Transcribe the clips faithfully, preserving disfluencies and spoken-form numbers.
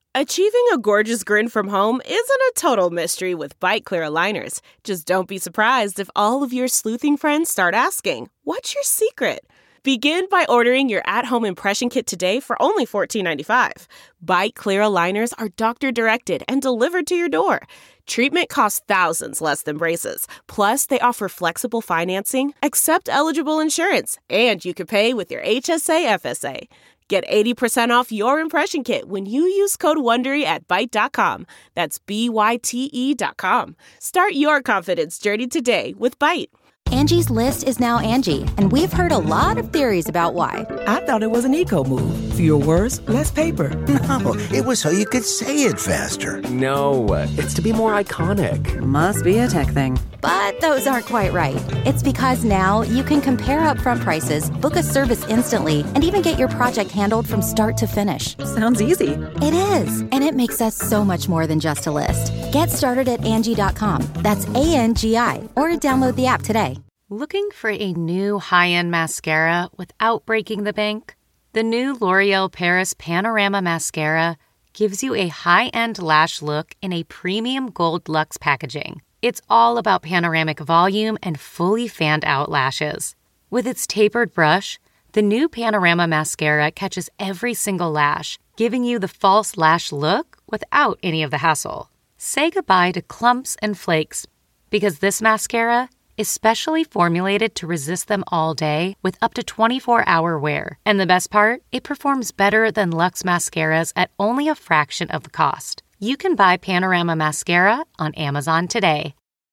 Achieving a gorgeous grin from home isn't a total mystery with Byte Clear aligners. Just don't be surprised if all of your sleuthing friends start asking, "What's your secret?" Begin by ordering your at-home impression kit today for only fourteen ninety-five. Byte Clear aligners are doctor-directed and delivered to your door. Treatment costs thousands less than braces. Plus, they offer flexible financing, accept eligible insurance, and you can pay with your H S A F S A. Get eighty percent off your impression kit when you use code WONDERY at byte dot com. That's B Y T E dot com. Start your confidence journey today with Byte. Angie's List is now Angie, and we've heard a lot of theories about why. I thought it was an eco move. Fewer words, less paper. No, it was so you could say it faster. No, it's to be more iconic. Must be a tech thing. But those aren't quite right. It's because now you can compare upfront prices, book a service instantly, and even get your project handled from start to finish. Sounds easy. It is, and it makes us so much more than just a list. Get started at Angie dot com. That's A N G I, or download the app today. Looking for a new high-end mascara without breaking the bank? The new L'Oreal Paris Panorama Mascara gives you a high-end lash look in a premium gold luxe packaging. It's all about panoramic volume and fully fanned-out lashes. With its tapered brush, the new Panorama Mascara catches every single lash, giving you the false lash look without any of the hassle. Say goodbye to clumps and flakes, because this mascara is specially formulated to resist them all day with up to twenty-four hour wear. And the best part? It performs better than Luxe mascaras at only a fraction of the cost. You can buy Panorama Mascara on Amazon today.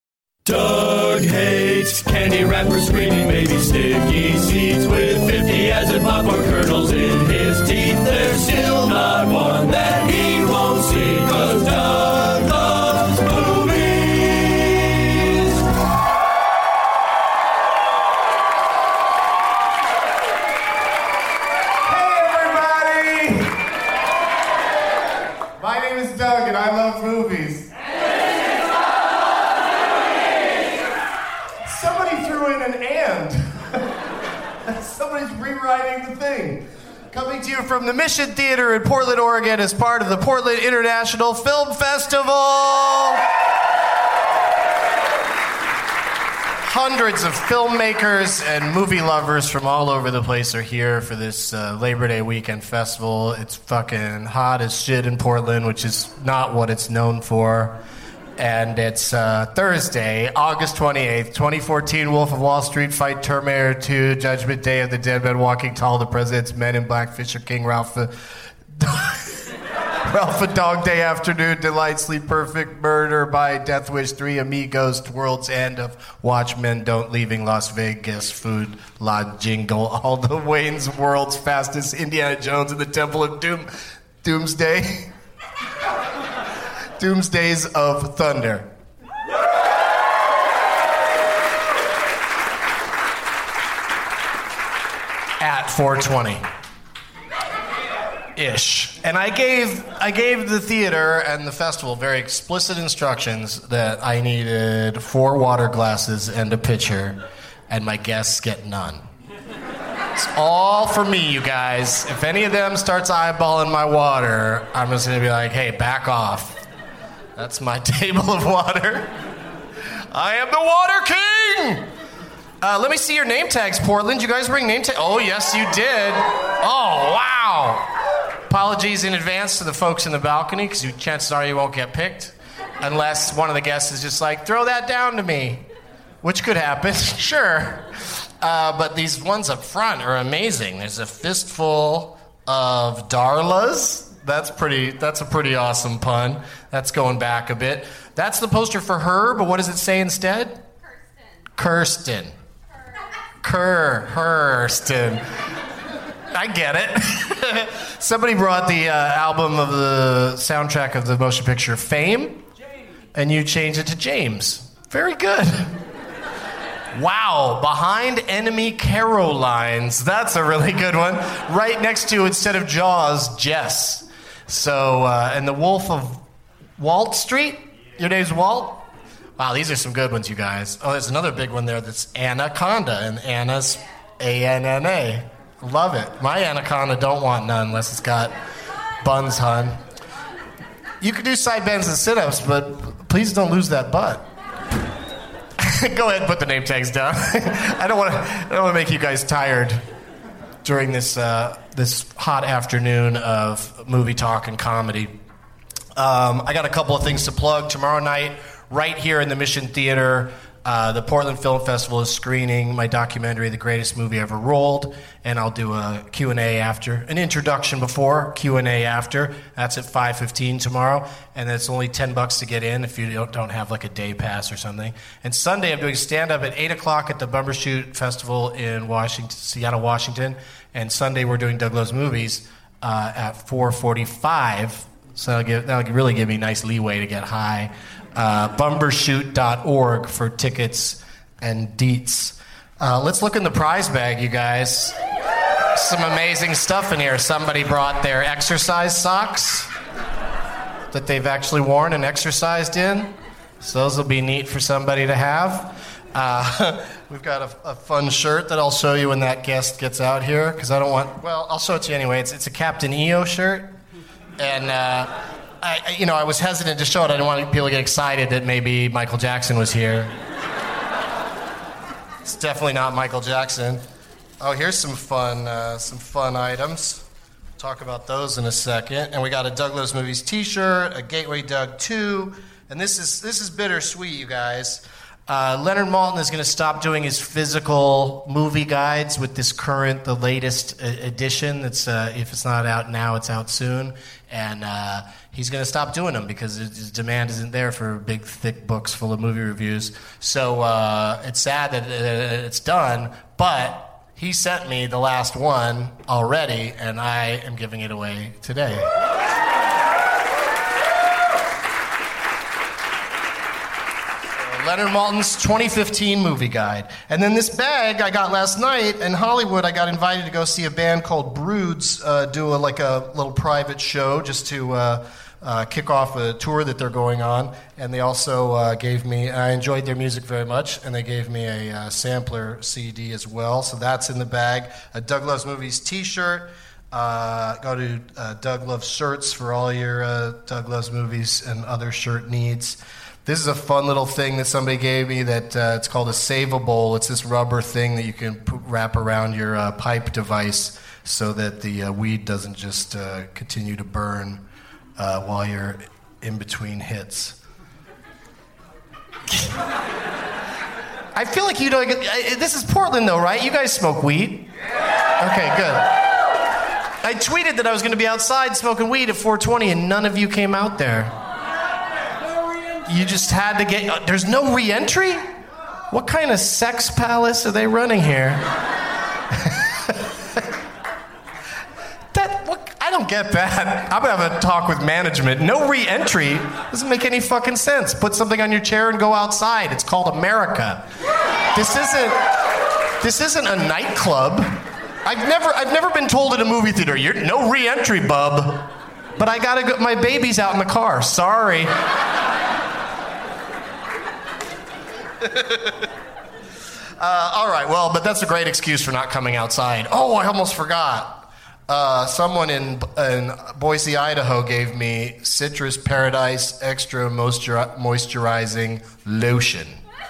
Doug hates candy wrappers, screaming baby sticky seeds with fifty acid popcorn kernels in his teeth. There's still not one that he won't see, 'cause Doug loves movies. My name is Doug, and I love movies. Somebody threw in an and. Somebody's rewriting the thing. Coming to you from the Mission Theater in Portland, Oregon, as part of the Portland International Film Festival. Hundreds of filmmakers and movie lovers from all over the place are here for this uh, Labor Day weekend festival. It's fucking hot as shit in Portland, which is not what it's known for. And it's uh, Thursday, August twenty-eighth, twenty fourteen, Wolf of Wall Street, Fight Terminator two, Judgment Day of the Dead Men Walking Tall, The President's Men in Black, Fisher King, Ralph the... Ralph a Dog Day Afternoon, Delight, Sleep Perfect, Murder by Death Wish three, Amigos, World's End of Watchmen, Don't Leaving Las Vegas, Food, La Jingle, All the Wayne's World's Fastest, Indiana Jones and the Temple of Doom, Doomsday, Doomsdays of Thunder. At four twenty. Ish. And I gave I gave the theater and the festival very explicit instructions that I needed four water glasses and a pitcher, and my guests get none. It's all for me, you guys. If any of them starts eyeballing my water, I'm just gonna be like, hey, back off. That's my table of water. I am the Water King! Uh, let me see your name tags, Portland. You guys bring name tags? Oh, yes, you did. Oh, wow. Apologies in advance to the folks in the balcony, because chances are you won't get picked. Unless one of the guests is just like, throw that down to me. Which could happen, sure. Uh, but these ones up front are amazing. There's a fistful of Darlas. That's pretty. That's a pretty awesome pun. That's going back a bit. That's the poster for her, but what does it say instead? Kirsten. Kirsten. Kerr. Kirsten. I get it. Somebody brought the uh, album of the soundtrack of the motion picture Fame, James. And you changed it to James. Very good. Wow, Behind Enemy Carolines. That's a really good one. Right next to, instead of Jaws, Jess. So, uh, and the Wolf of Walt Street? Your name's Walt? Wow, these are some good ones, you guys. Oh, there's another big one there that's Anaconda, and Anna's A N N A. Love it. My Anaconda don't want none unless it's got buns, hun. You can do side bends and sit-ups, but please don't lose that butt. Go ahead and put the name tags down. I don't want to. I don't want to make you guys tired during this uh, this hot afternoon of movie talk and comedy. Um, I got a couple of things to plug. Tomorrow night, right here in the Mission Theater, uh, the Portland Film Festival is screening my documentary, The Greatest Movie Ever Rolled, and I'll do a Q and A after, an introduction before, Q and A after. That's at five fifteen tomorrow, and it's only ten bucks to get in if you don't, don't have like a day pass or something. And Sunday, I'm doing stand-up at eight o'clock at the Bumbershoot Festival in Washington, Seattle, Washington, and Sunday we're doing Doug Loves Movies uh, at four forty-five, so that'll, give, that'll really give me nice leeway to get high. Uh, bumbershoot dot org for tickets and deets. Uh, let's look in the prize bag, you guys. Some amazing stuff in here. Somebody brought their exercise socks that they've actually worn and exercised in. So those will be neat for somebody to have. Uh, we've got a, a fun shirt that I'll show you when that guest gets out here, because I don't want... Well, I'll show it to you anyway. It's, it's a Captain E O shirt. And... Uh, I, you know, I was hesitant to show it. I didn't want people to get excited that maybe Michael Jackson was here. It's definitely not Michael Jackson. Oh, here's some fun, uh, some fun items. Talk about those in a second. And we got a Doug Loves Movies T-shirt, a Gateway Doug two, and this is this is bittersweet, you guys. Uh, Leonard Maltin is going to stop doing his physical movie guides with this current, the latest uh, edition. That's uh, if it's not out now, it's out soon, and uh, he's going to stop doing them because his demand isn't there for big, thick books full of movie reviews. So uh, it's sad that it's done, but he sent me the last one already, and I am giving it away today. Leonard Maltin's twenty fifteen movie guide. And then this bag I got last night in Hollywood. I got invited to go see a band called Broods uh, do a, like a little private show just to uh, uh, kick off a tour that they're going on. And they also uh, gave me, I enjoyed their music very much, and they gave me a uh, sampler C D as well. So that's in the bag. A Doug Loves Movies t-shirt. Uh, go to uh, Doug Loves Shirts for all your uh, Doug Loves Movies and other shirt needs. This is a fun little thing that somebody gave me that uh, it's called a Save-A-Bowl. It's this rubber thing that you can p- wrap around your uh, pipe device so that the uh, weed doesn't just uh, continue to burn uh, while you're in between hits. I feel like you don't get... This is Portland, though, right? You guys smoke weed? Okay, good. I tweeted that I was going to be outside smoking weed at four twenty, and none of you came out there. You just had to get... Uh, there's no re-entry? What kind of sex palace are they running here? that... What, I don't get that. I'm going to have a talk with management. No re-entry? Doesn't make any fucking sense. Put something on your chair and go outside. It's called America. This isn't... This isn't a nightclub. I've never... I've never been told at a movie theater, you're no re-entry, bub. But I gotta go... My baby's out in the car. Sorry. uh, all right, well, but that's a great excuse for not coming outside. Oh, I almost forgot. Uh, someone in, in Boise, Idaho gave me Citrus Paradise Extra Moisture- Moisturizing Lotion.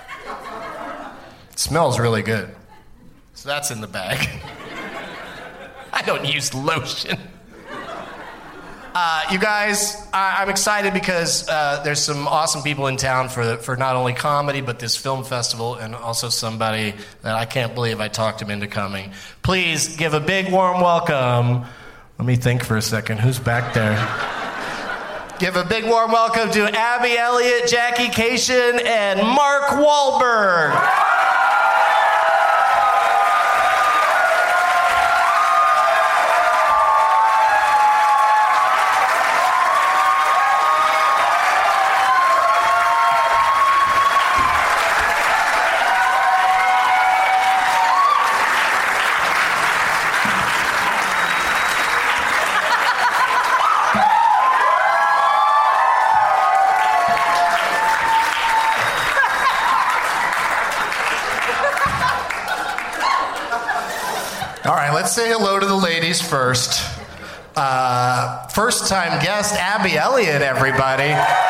It smells really good. So that's in the bag. I don't use lotion. Uh, you guys, I, I'm excited because uh, there's some awesome people in town for for not only comedy, but this film festival, and also somebody that I can't believe I talked him into coming. Please give a big, warm welcome. Let me think for a second. Who's back there? Give a big, warm welcome to Abby Elliott, Jackie Cation, and Mark Wahlberg. Let's say hello to the ladies first. Uh, first-time guest, Abby Elliott, everybody.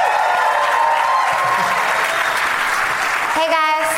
Hey, guys.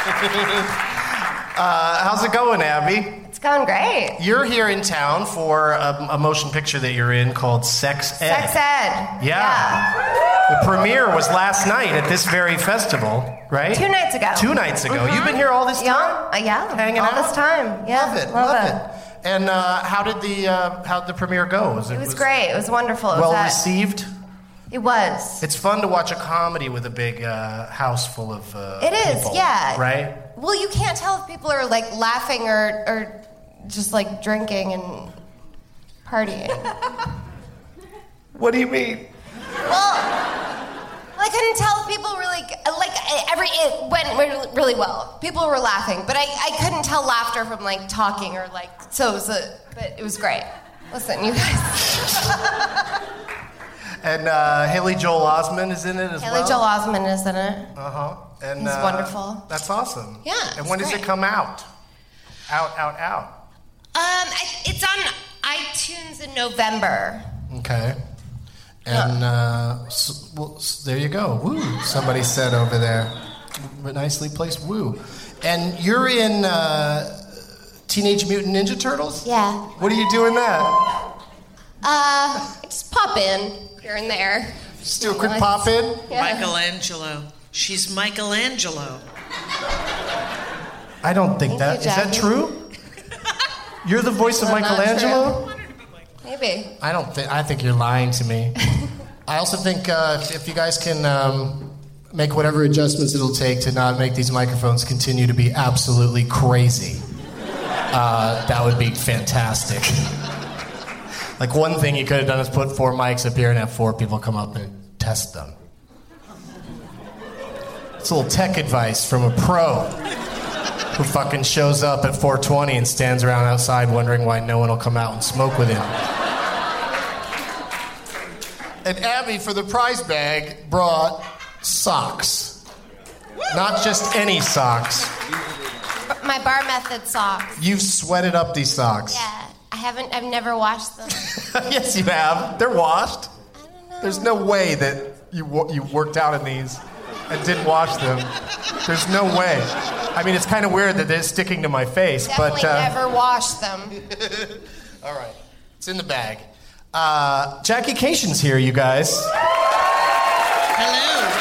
uh, how's it going, Abby? It's going great. You're here in town for a, a motion picture that you're in called Sex Ed. Sex Ed. Yeah. yeah. The premiere was last night at this very festival, right? Two nights ago. Two nights ago. Mm-hmm. You've been here all this time? Yeah, uh, yeah. Hanging all out? All this time. Yeah. Love it, love, love it. it. And uh, how did the uh, how did the premiere go? Was it, it was, was great. It was wonderful. It well was at, received? It was. It's fun to watch a comedy with a big uh, house full of uh, It is, people, yeah. Right? Well, you can't tell if people are like laughing or, or just like drinking and partying. What do you mean? Well, I couldn't tell if people were like, like every, it went really, really well. People were laughing, but I, I couldn't tell laughter from like talking or like, so it was a, but it was great. Listen, you guys. And uh, Haley Joel Osment is in it as Haley well? Joel Osment is in it. Uh-huh. And, He's uh, wonderful. That's awesome. Yeah, And when it's does great. it come out? Out, out, out. Um, I, it's on iTunes in November. Okay. And uh, so, well, s there you go. Woo, somebody said over there. Nicely placed woo. And you're in uh, Teenage Mutant Ninja Turtles? Yeah. What are you doing that? Uh, I just pop in here and there. Just do a quick pop in? Yeah. Michelangelo. She's Michelangelo. I don't think Thank that. you, Is that Jackie. true? You're the voice of Well, not Michelangelo? true. Maybe. I don't think. I think you're lying to me. I also think uh, if, if you guys can um, make whatever adjustments it'll take to not make these microphones continue to be absolutely crazy, uh, that would be fantastic. Like one thing you could have done is put four mics up here and have four people come up and test them. It's a little tech advice from a pro who fucking shows up at four twenty and stands around outside wondering why no one will come out and smoke with him. And Abby, for the prize bag, brought socks. Not just any socks. My Bar Method socks. You've sweated up these socks. Yeah. I haven't, I've never washed them. Yes, you have. They're washed. There's no way that you wo- you worked out in these and didn't wash them. There's no way. I mean, it's kind of weird that they're sticking to my face, Definitely but... Uh, never washed them. all right. It's in the bag. Uh, Jackie Cation's here, you guys. Hello.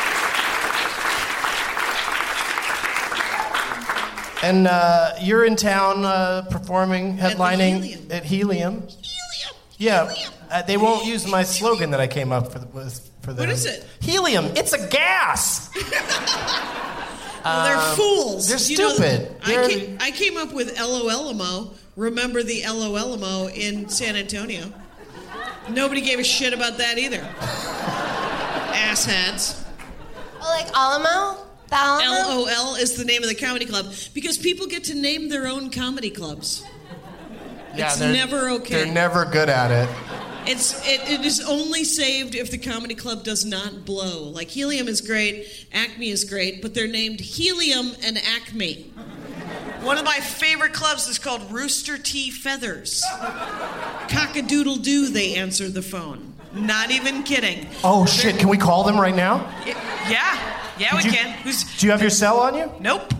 And uh, you're in town uh, performing, headlining Helium. at Helium. Helium. Yeah, Helium. Uh, they won't use my slogan that I came up for, with, for them. What is it? Helium. It's a gas. Well, they're Um, fools. they're You know, stupid. I, They're- came, I came up with LOLMO. Remember the LOLMO in San Antonio? Nobody gave a shit about that either. Assheads. Oh, like Alamo? The Alamo? LOL is the name of the comedy club because people get to name their own comedy clubs. Yeah, It's they're- never okay. They're never good at it. It's it, it is only saved if the comedy club does not blow. Like Helium is great, Acme is great, but they're named Helium and Acme. One of my favorite clubs is called Rooster T. Feathers. Cock-a-doodle-doo, they answer the phone. Not even kidding. Oh, shit. Can we call them right now? Yeah, yeah, we Did you- can. Who's? Do you have your cell on you? Nope.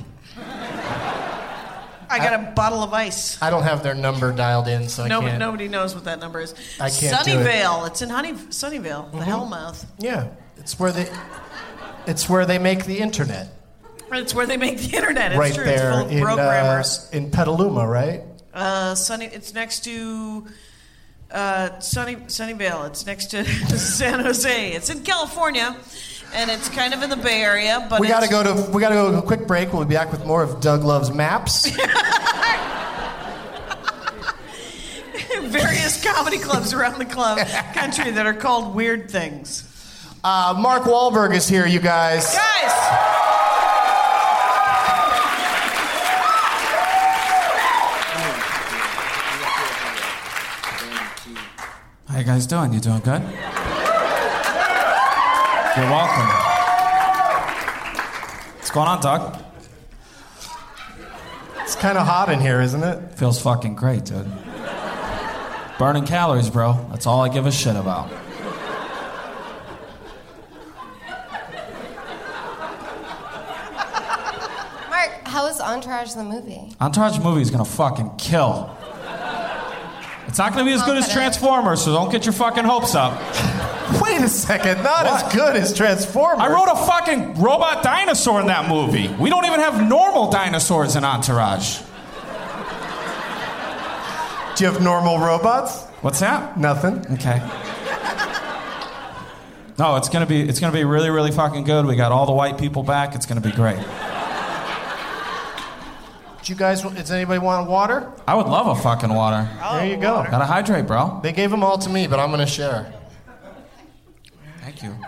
I got a bottle of ice. I don't have their number dialed in, so I Nobody, can't. nobody knows what that number is. I can't do it. Sunnyvale. It's in Honey, Sunnyvale, the Hellmouth. Yeah, it's where they, it's where they make the internet. It's where they make the internet. It's right true. there It's full of in uh, programmers. in Petaluma, right? Uh, Sunny. It's next to uh, Sunny Sunnyvale. It's next to San Jose. It's in California, and it's kind of in the Bay Area. But we got to it's, go to we got to go to a quick break. We'll be back with more of Doug Loves Maps. various comedy clubs around the club country that are called Weird Things. Uh, Mark Wahlberg is here, you guys. Guys. How you guys doing? You doing good? You're welcome. What's going on, Doug? It's kind of hot in here, isn't it? Feels fucking great, dude. Burning calories, bro. That's all I give a shit about. Mark, how was Entourage the movie? Entourage movie is gonna fucking kill. It's not gonna be as good as Transformers, so don't get your fucking hopes up. Wait a second, not what? As good as Transformers. I wrote a fucking robot dinosaur in that movie. We don't even have normal dinosaurs in Entourage. Do you have normal robots? What's that? Nothing. Okay. No, it's gonna be it's gonna be really, really fucking good. We got all the white people back. It's gonna be great. Do you guys? Does anybody want water? I would love a fucking water. There you go. Gotta hydrate, bro. They gave them all to me, but I'm gonna share. Thank you.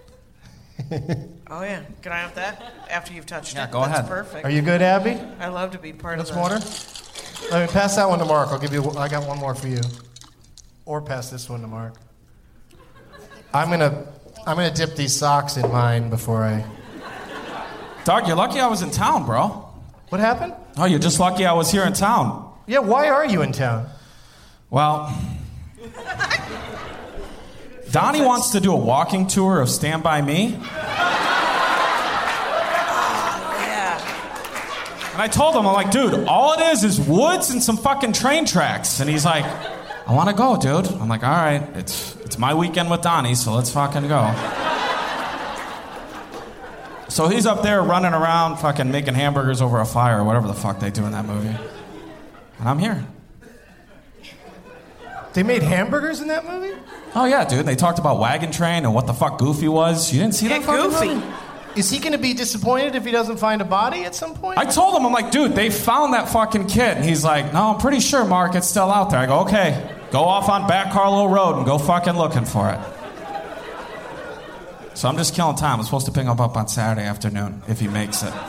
Oh yeah, can I have that after you've touched yeah, it? go That's ahead. Perfect. Are you good, Abby? I love to be part This of this. water. Let me pass that one to Mark. I'll give you. I got one more for you. Or pass this one to Mark. I'm gonna. I'm gonna dip these socks in mine before I. Dog, you're lucky I was in town, bro. What happened? Oh, you're just lucky I was here in town. Yeah, why are you in town? Well, Donnie wants to do a walking tour of Stand By Me. Oh, yeah. And I told him, I'm like, dude, all it is is woods and some fucking train tracks. And he's like, I want to go, dude. I'm like, all right, it's it's my weekend with Donnie, so let's fucking go. So he's up there running around fucking making hamburgers over a fire or whatever the fuck they do in that movie. And I'm here. They made hamburgers in that movie? Oh, yeah, dude. They talked about Wagon Train and what the fuck Goofy was. You didn't see that fucking Goofy. movie? Is he going to be disappointed if he doesn't find a body at some point? I told him, I'm like, dude, they found that fucking kid. And he's like, no, I'm pretty sure, Mark, it's still out there. I go, okay, go off on Back Carlo Road and go fucking looking for it. So I'm just killing time. I'm supposed to pick him up on Saturday afternoon if he makes it.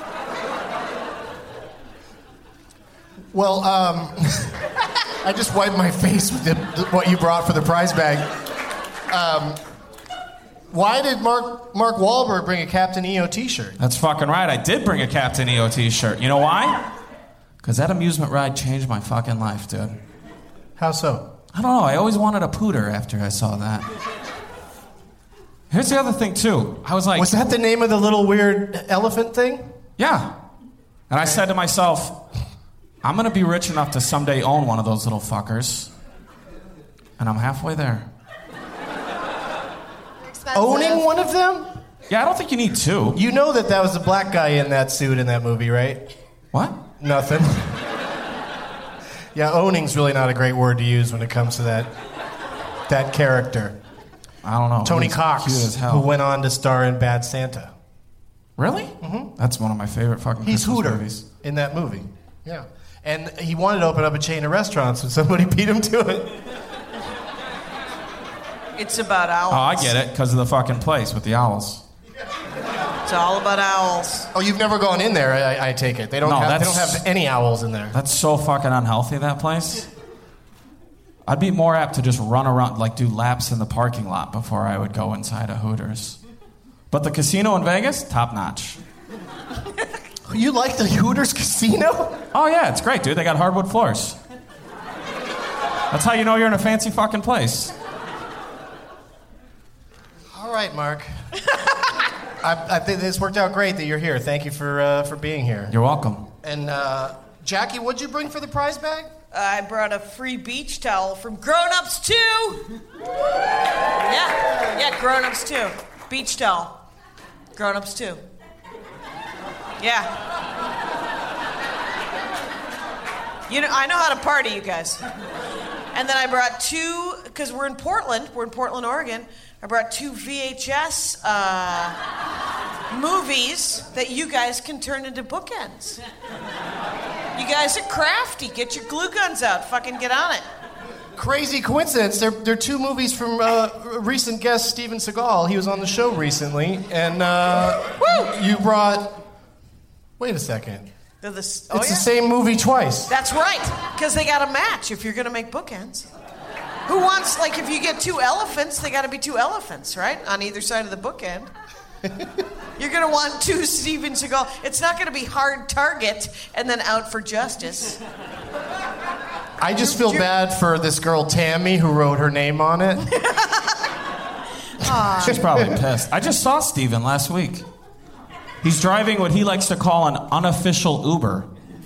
Well, um, I just wiped my face with the, what you brought for the prize bag. Um, why did Mark Mark Wahlberg bring a Captain E O t-shirt? That's fucking right. I did bring a Captain E O t-shirt. You know why? Because that amusement ride changed my fucking life, dude. How so? I don't know. I always wanted a pooter after I saw that. Here's the other thing, too. I was like... Was that the name of the little weird elephant thing? Yeah. And I said to myself, I'm going to be rich enough to someday own one of those little fuckers. And I'm halfway there. Owning one of them? Yeah, I don't think you need two. You know that that was the black guy in that suit in that movie, right? What? Nothing. Yeah, owning's really not a great word to use when it comes to that that character. I don't know. Tony He's Cox, cute as hell. who went on to star in Bad Santa. Really? Mm-hmm. That's one of my favorite fucking He's Christmas Hooter movies. in that movie. Yeah. And he wanted to open up a chain of restaurants, and somebody beat him to it. It's about owls. Oh, I get it, because of the fucking place with the owls. It's all about owls. Oh, you've never gone in there, I, I take it. They don't, No, have, they don't that's- have any owls in there. That's so fucking unhealthy, that place. I'd be more apt to just run around, like do laps in the parking lot before I would go inside a Hooters. But the casino in Vegas, top notch. You like the Hooters casino? Oh, yeah, it's great, dude. They got hardwood floors. That's how you know you're in a fancy fucking place. All right, Mark. I, I think this worked out great that you're here. Thank you for uh, for being here. You're welcome. And uh, Jackie, what'd you bring for the prize bag? I brought a free beach towel from Grown Ups two. Yeah, yeah, Grown Ups two. Beach towel. Grown Ups two. Yeah. You know, I know how to party, you guys. And then I brought two, because we're in Portland, we're in Portland, Oregon. I brought two V H S uh, movies that you guys can turn into bookends. You guys are crafty. Get your glue guns out. Fucking get on it. Crazy coincidence. They're, they're two movies from uh, recent guest Steven Seagal. He was on the show recently. And uh, you brought... Wait a second. They're the, It's oh, the yeah? same movie twice. That's right, because they got to match if you're going to make bookends. Who wants, like, if you get two elephants, they got to be two elephants, right? On either side of the bookend. You're going to want two Steven Seagal. It's not going to be Hard Target and then Out for Justice. I just feel bad for this girl Tammy who wrote her name on it. She's probably pissed. I just saw Steven last week. He's driving what he likes to call an unofficial Uber.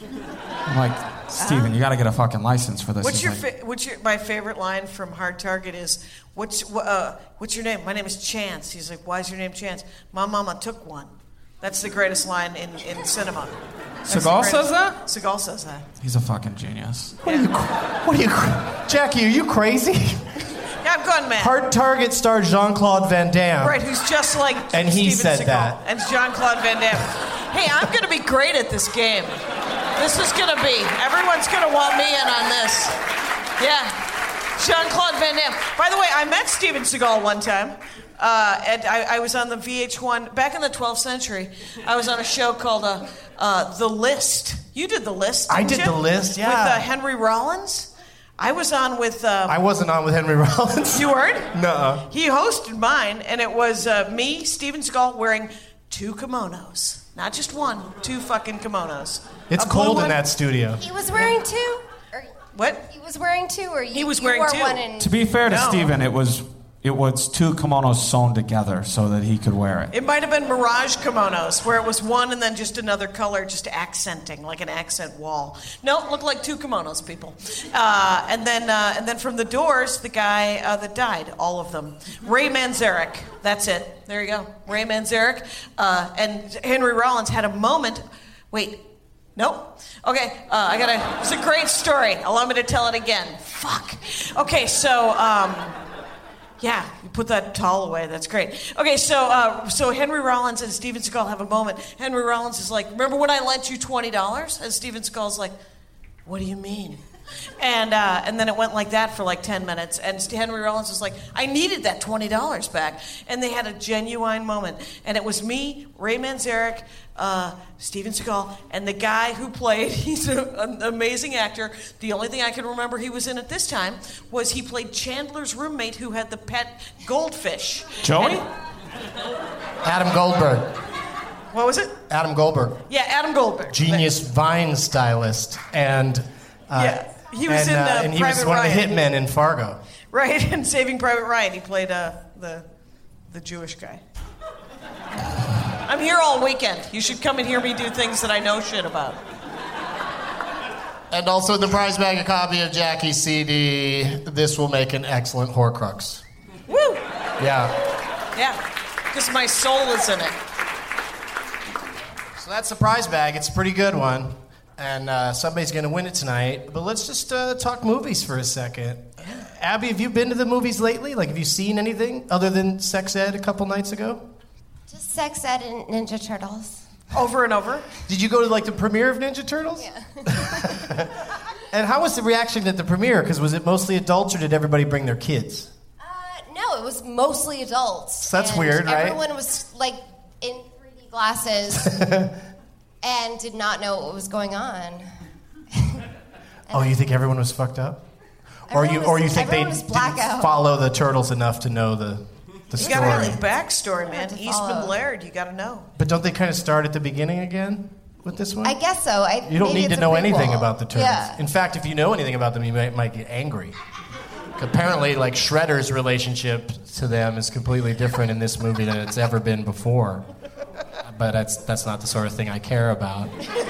I'm like, Steven, you got to get a fucking license for this. What's He's your like, fa- what's your my favorite line from Hard Target is what's uh, what's your name? My name is Chance. He's like, why is your name Chance? My mama took one. That's the greatest line in, in cinema. That's Seagal says that? Seagal says that. He's a fucking genius. What are you? What are you? Jackie, are you crazy? Yeah, I'm going mad. Hard Target star Jean-Claude Van Damme. Right, who's just like And he Steven said Seagal. that. And Jean-Claude Van Damme. Hey, I'm going to be great at this game. This is going to be. Everyone's going to want me in on this. Yeah. Jean-Claude Van Damme. By the way, I met Steven Seagal one time. Uh, and I, I was on the V H one, back in the twelfth century, I was on a show called uh, uh, The List. You did The List, I didn't did you? The List, yeah. With uh, Henry Rollins. I was on with... Uh, I wasn't on with Henry Rollins. You weren't? Nuh-uh. He hosted mine, and it was uh, me, Steven Seagal, wearing two kimonos. Not just one, two fucking kimonos. It's A blue cold one. in that studio. He was wearing two? Or What? he was wearing two, or you, He was you wearing wore two. one and... To be fair to No. Steven, it was it was two kimonos sewn together so that he could wear it. It might have been Mirage kimonos, where it was one and then just another color, just accenting, like an accent wall. No, it looked like two kimonos, people. Uh, and then uh, and then from the Doors, the guy uh, that died, all of them. Ray Manzarek, that's it. There you go. Ray Manzarek. Uh, and Henry Rollins had a moment. Wait. Nope. Okay, uh, I gotta. It's a great story. Allow me to tell it again. Fuck. Okay, so. Um, Yeah, you put that towel away. That's great. Okay, so uh, so Henry Rollins and Steven Seagal have a moment. Henry Rollins is like, remember when I lent you twenty dollars? And Steven Seagal's like, what do you mean? And uh, and then it went like that for like ten minutes. And Henry Rollins was like, I needed that twenty dollars back. And they had a genuine moment. And it was me, Ray Manzarek, uh, Steven Seagal, and the guy who played, he's a, an amazing actor. The only thing I can remember he was in at this time was he played Chandler's roommate who had the pet goldfish. Joey? And- Adam Goldberg. what was it? Adam Goldberg. Yeah, Adam Goldberg. Genius Vine stylist. And... Uh, Yeah, he was and, in, uh, uh, and he Private was one Ryan. of the hitmen in Fargo. Right, in Saving Private Ryan, he played uh, the the Jewish guy. I'm here all weekend. You should come and hear me do things that I know shit about. And also the prize bag, a copy of Jackie's C D. This will make an excellent Horcrux. Woo! Yeah. Yeah, because my soul is in it. So that's the prize bag. It's a pretty good one. And uh, somebody's going to win it tonight. But let's just uh, talk movies for a second. Abby, have you been to the movies lately? Like, have you seen anything other than Sex Ed a couple nights ago? Just Sex Ed and Ninja Turtles. Over and over. Did you go to, like, the premiere of Ninja Turtles? Yeah. And how was the reaction at the premiere? Because was it mostly adults or did everybody bring their kids? Uh, no, it was mostly adults. So that's and weird, right? Everyone was, like, in three D glasses and did not know what was going on. Oh, you think everyone was fucked up? Or you, Everyone or was- you think they everyone was didn't blackout. follow the turtles enough to know the, the You story? gotta know the backstory, man. to Eastman follow. Laird, you gotta know. But don't they kind of start at the beginning again with this one? I guess so. I, You don't maybe need to it's a know prequel. anything about the turtles. Yeah. In fact, if you know anything about them, you might, might get angry. Apparently, like, Shredder's relationship to them is completely different in this movie than it's ever been before. But that's that's not the sort of thing I care about.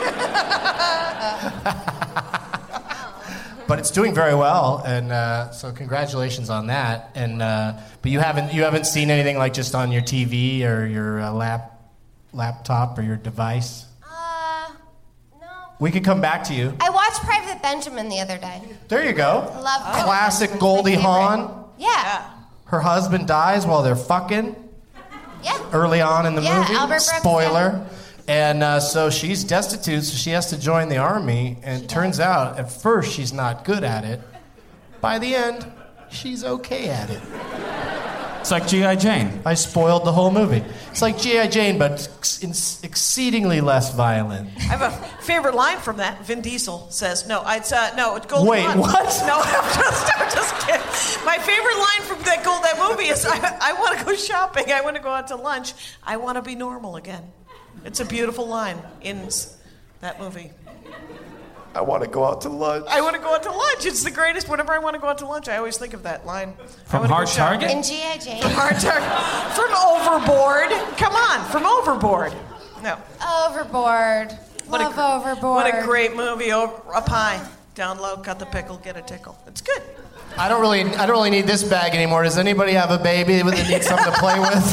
But it's doing very well, and uh, so congratulations on that. And uh, but you haven't you haven't seen anything like just on your T V or your uh, lap laptop or your device. Uh, no. We could come back to you. I watched Private Benjamin the other day. There you go. I love Private Classic Benjamin. Goldie It's my favorite. Hawn. Yeah. Her husband dies while they're fucking Yeah. early on in the Yeah, movie. Albert Brooks, Spoiler. And uh, so she's destitute, so she has to join the army. And it turns out, at first, she's not good at it. By the end, she's okay at it. It's like G I. Jane. I spoiled the whole movie. It's like G I. Jane, but ex- ex- exceedingly less violent. I have a favorite line from that. Vin Diesel says, "No, it's uh, no, it's Gold." Wait, Bond. what? No, I'm just, I'm just kidding. My favorite line from that Gold that movie is, "I, I want to go shopping. I want to go out to lunch. I want to be normal again." It's a beautiful line in s- that movie. I want to go out to lunch. I want to go out to lunch. It's the greatest. Whenever I want to go out to lunch, I always think of that line. From Hard Target? In G I. Jane. From Hard Target. From Overboard. Come on, from Overboard. No. Overboard. What Love a, Overboard. What a great movie. Over, up high, down low, cut the pickle, get a tickle. It's good. I don't really, I don't really need this bag anymore. Does anybody have a baby that needs something to play with?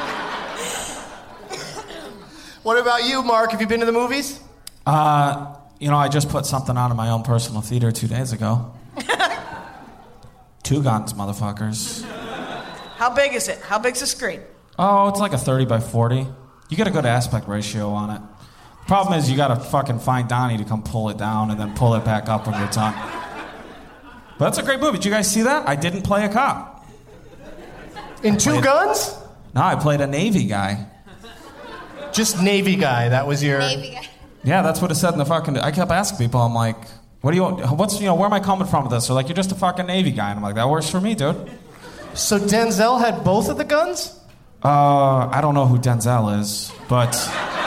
What about you, Mark? Have you been to the movies? Uh, you know, I just put something on in my own personal theater two days ago. Two Guns, motherfuckers. How big is it? How big's the screen? Oh, it's like a thirty by forty. You get a good aspect ratio on it. The problem is you gotta fucking find Donnie to come pull it down and then pull it back up when you're done. But that's a great movie. Did you guys see that? I didn't play a cop. In Two Guns? No, I played a Navy guy. Just Navy guy. That was your... Navy guy. Yeah, that's what it said in the fucking... I kept asking people, I'm like, what do you... What's, you know, where am I coming from with this? They're like, you're just a fucking Navy guy. And I'm like, that works for me, dude. So Denzel had both of the guns? Uh, I don't know who Denzel is, but...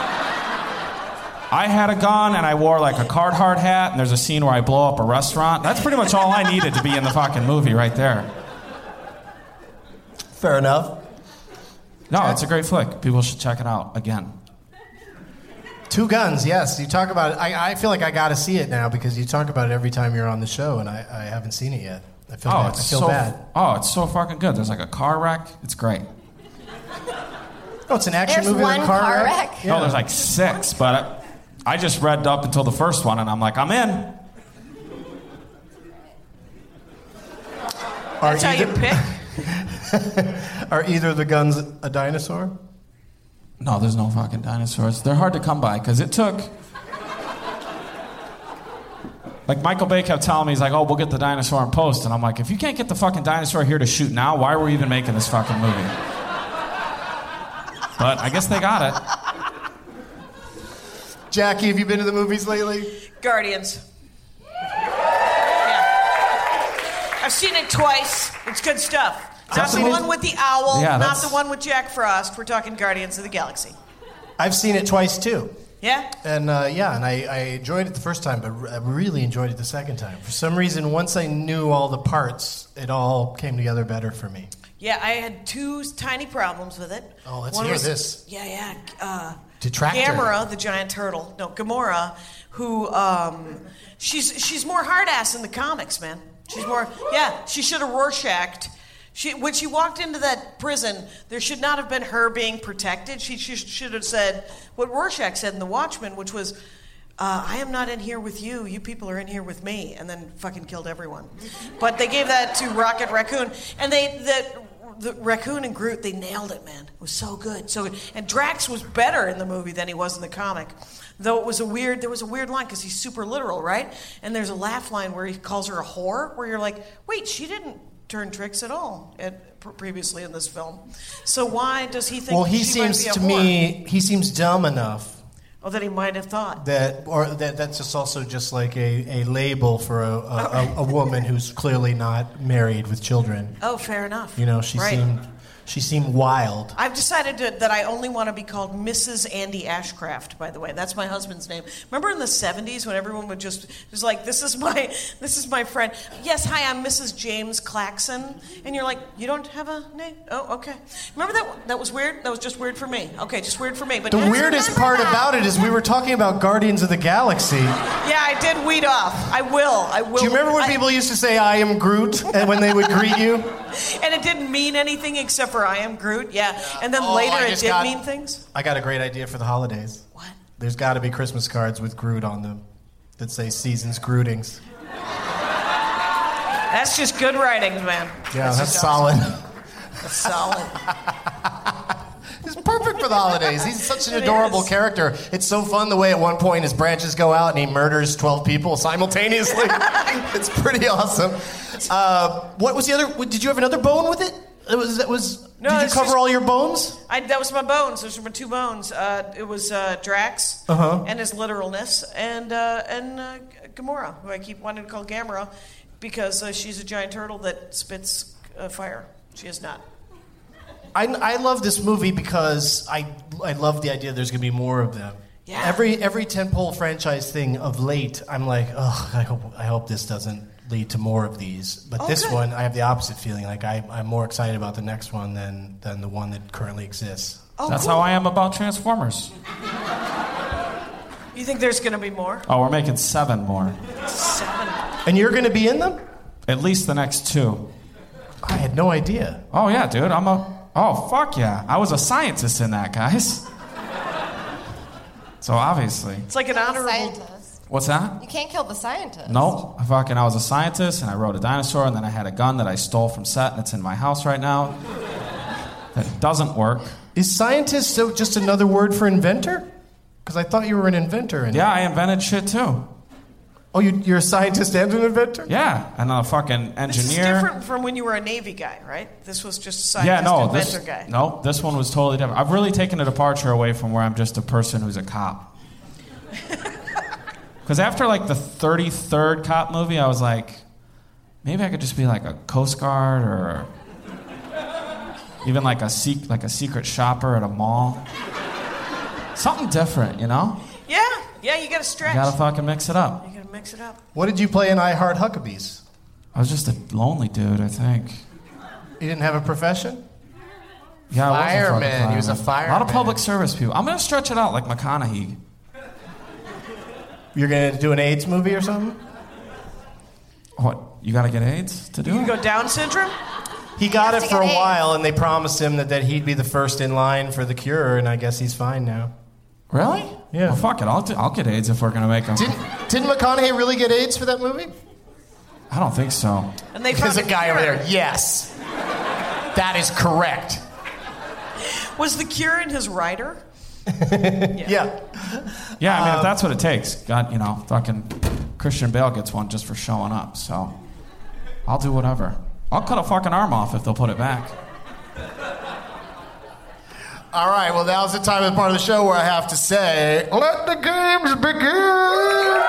I had a gun and I wore like a Carhartt hat and there's a scene where I blow up a restaurant. That's pretty much all I needed to be in the fucking movie right there. Fair enough. No, it's a great flick. People should check it out again. Two Guns, yes. You talk about it. I, I feel like I got to see it now because you talk about it every time you're on the show, and I, I haven't seen it yet. I feel, oh, bad. It's I feel so, bad. Oh, it's so fucking good. There's like a car wreck. It's great. Oh, it's an action There's movie with one a car, car wreck? wreck? Yeah. No, there's like six, but I, I just read up until the first one, and I'm like, I'm in. Are That's how you either- pick? Are either of the guns a dinosaur? No, there's no fucking dinosaurs. They're hard to come by because it took. Like Michael Bay kept telling me, he's like, oh, we'll get the dinosaur in post. And I'm like, if you can't get the fucking dinosaur here to shoot now, why are we even making this fucking movie? But I guess they got it. Jackie, have you been to the movies lately? Guardians. Yeah. I've seen it twice. It's good stuff. Not the one with the owl, Yeah, not that's- the one with Jack Frost. We're talking Guardians of the Galaxy. I've seen it twice, too. Yeah? And uh, yeah, and I, I enjoyed it the first time, but I really enjoyed it the second time. For some reason, once I knew all the parts, it all came together better for me. Yeah, I had two tiny problems with it. Oh, let's One hear was- this. Yeah, yeah. Uh, Detractor. Gamora, the giant turtle. No, Gamora, who um, she's she's more hard ass in the comics, man. She's more. Yeah, she should have Rorschached. She, when she walked into that prison, there should not have been her being protected. She, she should have said what Rorschach said in The Watchmen, which was, uh, I am not in here with you. You people are in here with me. And then fucking killed everyone. But they gave that to Rocket Raccoon. And they the, the Raccoon and Groot, they nailed it, man. It was so good. So good. And Drax was better in the movie than he was in the comic. Though it was a weird, there was a weird line because he's super literal, right? And there's a laugh line where he calls her a whore, where you're like, wait, she didn't turn tricks at all at, previously in this film. So why does he think Well, he she seems might be to a whore? me, he seems dumb enough Oh, that he might have thought. that, or that that's just also just like a, a label for a, a, a, a woman who's clearly not married with children. Oh, fair enough. You know, she right. seemed she seemed wild. I've decided to, that I only want to be called Missus Andy Ashcraft, by the way. That's my husband's name. Remember in the seventies when everyone would just, it was like, this is my this is my friend. Yes, hi, I'm Missus James Claxon. And you're like, you don't have a name? Oh, okay. Remember that that was weird? That was just weird for me. Okay, just weird for me. But The let's weirdest remember part that. about it is we were talking about Guardians of the Galaxy. Yeah, I did weed off. I will. I will. Do you remember when I- people used to say, I am Groot, and when they would greet you? And it didn't mean anything except for I am Groot, yeah. And then Oh, later I it just did got- mean things. I got a great idea for the holidays. What? There's got to be Christmas cards with Groot on them that say Seasons Grootings. That's just good writing, man. Yeah, that's, just solid. awesome. That's solid. He's perfect for the holidays. He's such an It adorable is. character. It's so fun the way at one point his branches go out and he murders twelve people simultaneously. It's pretty awesome. Uh, what was the other? Did you have another bone with it? It was. That was. No, did you it's cover just- all your bones? I, that was my bones. Those were my two bones. Uh, it was uh, Drax Uh-huh. and his literalness, and uh, and uh, Gamora, who I keep wanting to call Gamera, because uh, she's a giant turtle that spits uh, fire. She is not. I, I love this movie because I I love the idea there's going to be more of them. Yeah. Every every tentpole franchise thing of late, I'm like, oh, I hope I hope this doesn't lead to more of these. But Oh, this good. one, I have the opposite feeling. Like I, I'm more excited about the next one than than the one that currently exists. Oh, That's cool. how I am about Transformers. You think there's going to be more? Oh, we're making seven more. Seven. And you're going to be in them? At least the next two. I had no idea. Oh, yeah, dude. I'm a... Oh, fuck yeah. I was a scientist in that, guys. So, obviously. It's like an honorable... Scientist. What's that? You can't kill the scientist. Nope. I fucking... I was a scientist, and I rode a dinosaur, and then I had a gun that I stole from set, and it's in my house right now. That doesn't work. Is scientist so just another word for inventor? Because I thought you were an inventor. In Yeah, it. I invented shit, too. Oh, you, you're a scientist and an inventor? Yeah, and a fucking engineer. This is different from when you were a Navy guy, right? This was just a scientist Yeah, no, inventor this, guy. no, this one was totally different. I've really taken a departure away from where I'm just a person who's a cop. Because after like the thirty-third cop movie, I was like, maybe I could just be like a Coast Guard or even like a sec- like a secret shopper at a mall. Something different, you know? Yeah, yeah, you got to stretch. You gotta fucking mix it up. You got to mix it up. What did you play in I Heart Huckabees? I was just a lonely dude, I think. You didn't have a profession? Yeah, I was a fucking Fireman. He was a A lot of fireman. public service people. I'm gonna stretch it out like McConaughey. You're going to do an AIDS movie or something? What? You gotta get AIDS to do You it? go Down syndrome? He got has it to for a get AIDS. while, and they promised him that, that he'd be the first in line for the cure, and I guess he's fine now. Really? Yeah. Well, fuck it. I'll, do, I'll get AIDS if we're gonna make them. Didn't, didn't McConaughey really get AIDS for that movie? I don't think so. And they There's found a guy over cure. there. Yes. That is correct. Was the cure in his rider? Yeah. Yeah, I mean, Um, if that's what it takes, God, you know, fucking Christian Bale gets one just for showing up. So I'll do whatever. I'll cut a fucking arm off if they'll put it back. All right, well, now's the time of the part of the show where I have to say, let the games begin!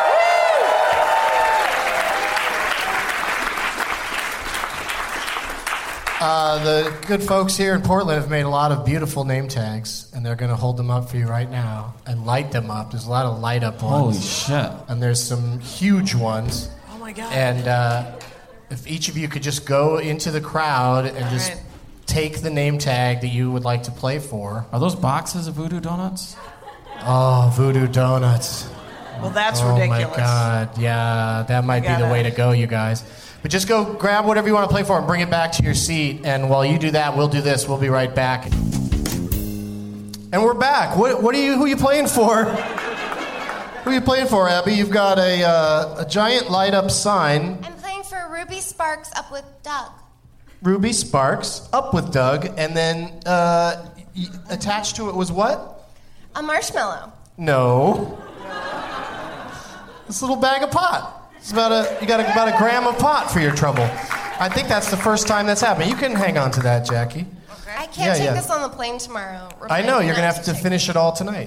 Uh, the good folks here in Portland have made a lot of beautiful name tags, and they're going to hold them up for you right now and light them up. There's a lot of light up ones. Holy shit. And there's some huge ones. Oh my God. And uh, if each of you could just go into the crowd and just right. take the name tag that you would like to play for. Are those boxes of Voodoo Donuts? Oh, Voodoo Donuts. Well, that's oh ridiculous. my God, yeah, that might be the Gotta- way to go, you guys. But just go grab whatever you want to play for and bring it back to your seat. And while you do that, we'll do this. We'll be right back. And we're back. What, what are you? Who are you playing for? Who are you playing for, Abby? You've got a uh, a giant light up sign. I'm playing for Ruby Sparks up with Doug. Ruby Sparks, up with Doug, and then uh, y- attached to it was what? A marshmallow. No. This little bag of pot. It's about a you got a, about a gram of pot for your trouble. I think that's the first time that's happened. You can hang on to that, Jackie. I can't Yeah, take yeah. this on the plane tomorrow. I know you're gonna have to take finish it all tonight.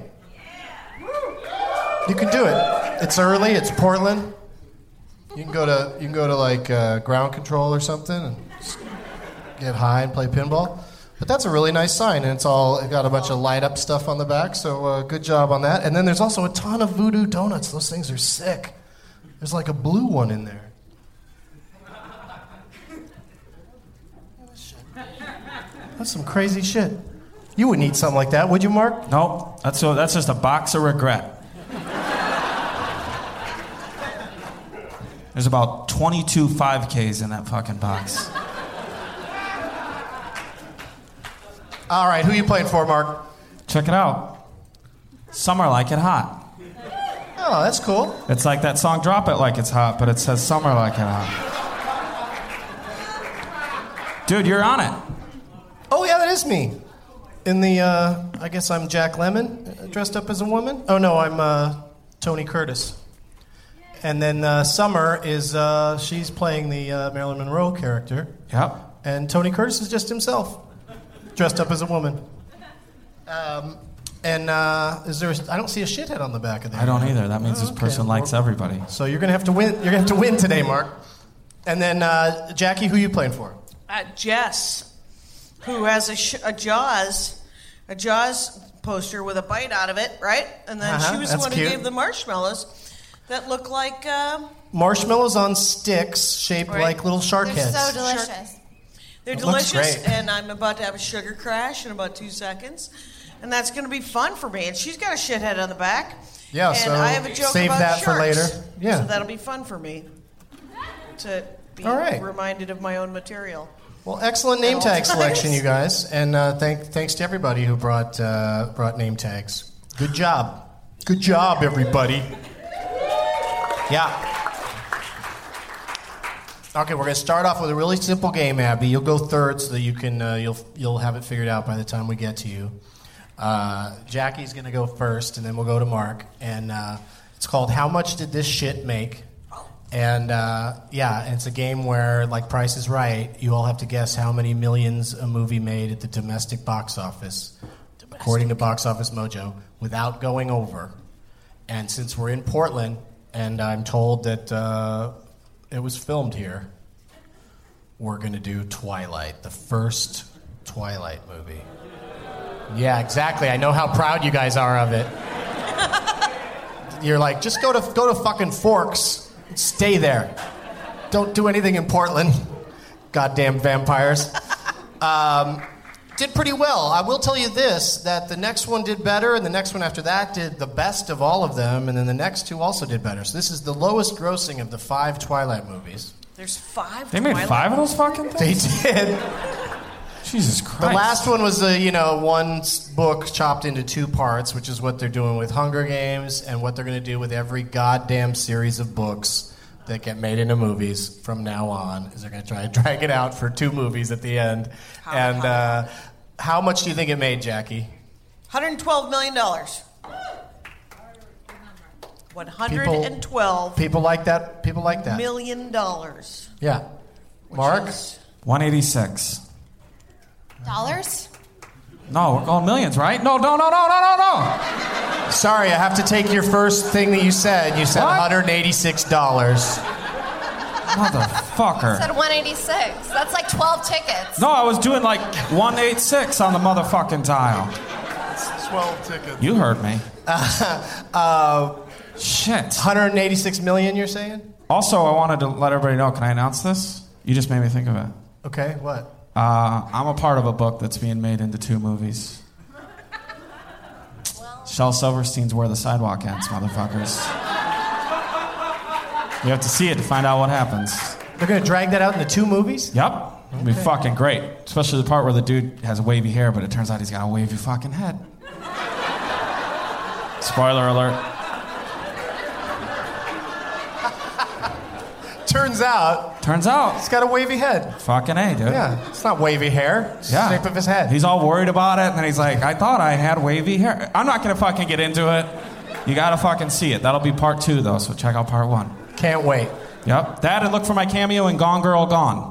You can do it. It's early. It's Portland. You can go to you can go to like uh, ground control or something and just get high and play pinball. But that's a really nice sign, and it's all it got a bunch of light up stuff on the back. So uh, good job on that. And then there's also a ton of Voodoo Donuts. Those things are sick. There's like a blue one in there. That's some crazy shit. You wouldn't eat something like that, would you, Mark? Nope. That's so. That's just a box of regret. There's about twenty-two five Ks in that fucking box. All right, who you playing for, Mark? Check it out. Summer Like It Hot. Oh, that's cool. It's like that song Drop It Like It's Hot, but it says Summer Like It Hot. Dude, you're on it. Oh, yeah, that is me. In the, uh, I guess I'm Jack Lemmon, uh, dressed up as a woman. Oh, no, I'm uh, Tony Curtis. And then uh, Summer is, uh, she's playing the uh, Marilyn Monroe character. Yep. And Tony Curtis is just himself, dressed up as a woman. Um, and uh, is there? A, I don't see a shithead on the back of there. I don't either. That means Oh, this okay. person likes everybody. So you're gonna have to win. You're gonna have to win today, Mark. And then uh, Jackie, who you playing for? Uh, Jess, who has a, sh- a Jaws a Jaws poster with a bite out of it, right? And then Uh-huh, she was the that's one cute. who gave the marshmallows that look like... Uh, Marshmallows on sticks shaped Right. like little shark They're heads. so delicious. They're It looks delicious, great. and I'm about to have a sugar crash in about two seconds. And that's going to be fun for me. And she's got a shithead on the back. Yeah, and so I have a joke save about that for sharks. later. Yeah. So that'll be fun for me to be All right. reminded of my own material. Well, excellent name At all tag times. selection, you guys, and uh, thank, thanks to everybody who brought uh, brought name tags. Good job, good job, everybody. Yeah. Okay, we're gonna start off with a really simple game, Abby. You'll go third so that you can uh, you'll you'll have it figured out by the time we get to you. Uh, Jackie's gonna go first, and then we'll go to Mark. And uh, it's called "How Much Did This Shit Make?" And uh, yeah, and it's a game where, like Price is Right, you all have to guess how many millions a movie made at the domestic box office, according to Box Office Mojo, without going over. And since we're in Portland, and I'm told that uh, it was filmed here, we're going to do Twilight, the first Twilight movie. Yeah, exactly. I know how proud you guys are of it. You're like, just go to go to fucking Forks. Stay there. Don't do anything in Portland. Goddamn vampires. Um, did pretty well. I will tell you this, that the next one did better, and the next one after that did the best of all of them, and then the next two also did better. So this is the lowest grossing of the five Twilight movies. There's five They made Twilight- five of those fucking things? They did. Jesus Christ. The last one was the, you know, one s- book chopped into two parts, which is what they're doing with Hunger Games and what they're going to do with every goddamn series of books that get made into movies from now on. Is they're going to try to drag it out for two movies at the end. How- and how- uh, how much do you think it made, Jackie? one hundred twelve million dollars. one hundred twelve People like that. People like that. million dollars. Yeah. Mark? one eighty-six. Dollars? No, we're going millions, right? No, no, no, no, no, no, no. Sorry, I have to take your first thing that you said. You said What? one hundred eighty-six dollars. Motherfucker. Said one eighty-six. That's like twelve tickets. No, I was doing like one eighty-six on the motherfucking dial. twelve tickets. You heard me. Uh, uh, Shit. one hundred eighty-six million, you're saying? Also, I wanted to let everybody know, can I announce this? You just made me think of it. Okay, what? Uh, I'm a part of a book that's being made into two movies. Shel Silverstein's Where the Sidewalk Ends, motherfuckers. You have to see it to find out what happens. They're going to drag that out into two movies? Yep. It'll be Okay. fucking great. Especially the part where the dude has wavy hair, but it turns out he's got a wavy fucking head. Spoiler alert. Turns out. Turns out. He's got a wavy head. Fucking A, dude. Yeah, it's not wavy hair. It's Yeah. the shape of his head. He's all worried about it, and then he's like, I thought I had wavy hair. I'm not gonna fucking get into it. You gotta fucking see it. That'll be part two, though, so check out part one. Can't wait. Yep. That and look for my cameo in Gone Girl Gone.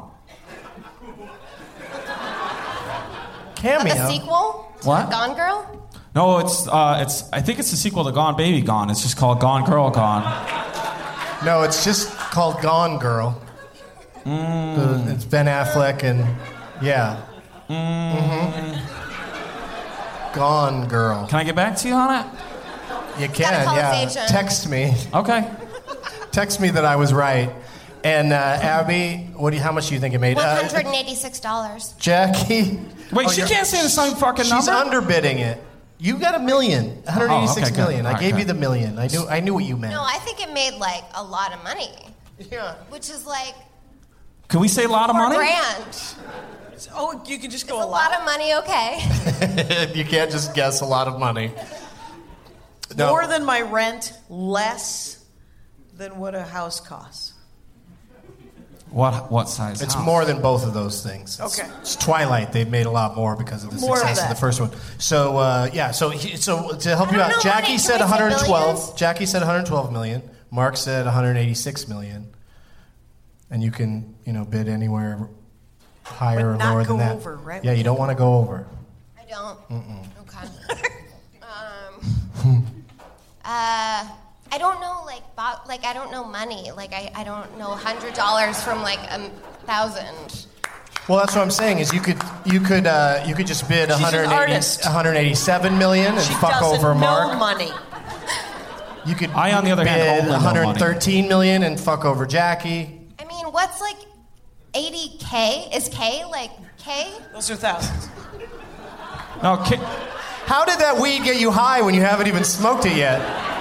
Cameo? Like a sequel? To What? Gone Girl? No, it's uh, it's. I think it's the sequel to Gone Baby Gone. It's just called Gone Girl Gone. No, it's just called Gone Girl. Mm. Uh, It's Ben Affleck and, yeah. Mm. hmm Gone Girl. Can I get back to you on it? You can, call his yeah. agent. Text me. Okay. Text me that I was right. And uh, Abby, what do you, how much do you think it made? one Uh, hundred eighty-six dollars. Jackie? Wait, Oh, she you're- can't say the same fucking She's number? underbidding it. You got a million. one hundred eighty-six Oh, okay, good. million. I All right, gave you good. the million. I knew I knew what you meant. No, I think it made like a lot of money. Yeah. Which is like Can we say a lot of four money? grand. Oh, you can just go It's a lot of money, okay. You can't just guess a lot of money. No. More than my rent, less than what a house costs. What what size? It's house? more than both of those things. It's, Okay. it's Twilight. They've made a lot more because of the More of success of, that. the first one. So uh, yeah. So he, so to help I you don't out, know, Jackie money. said Can we say one hundred twelve. billions? Jackie said one hundred twelve million. Mark said one hundred eighty-six million. And you can you know bid anywhere higher But or not lower go than that. over, right? Yeah, you don't want to go over. I don't. Mm-mm. Okay. um, uh, I don't know, like, bo- like I don't know money. Like, I, I don't know hundred dollars from like a thousand. Well, that's what I'm saying. Is you could you could uh, you could just bid She's one an hundred eighty, artist. one hundred eighty-seven million and She fuck doesn't over know Mark. money. You could. I, on the other bid hand, only know one hundred money. thirteen million and fuck over Jackie. I mean, what's like eighty K? Is K like K? Those are thousands. No, ki- How did that weed get you high when you haven't even smoked it yet?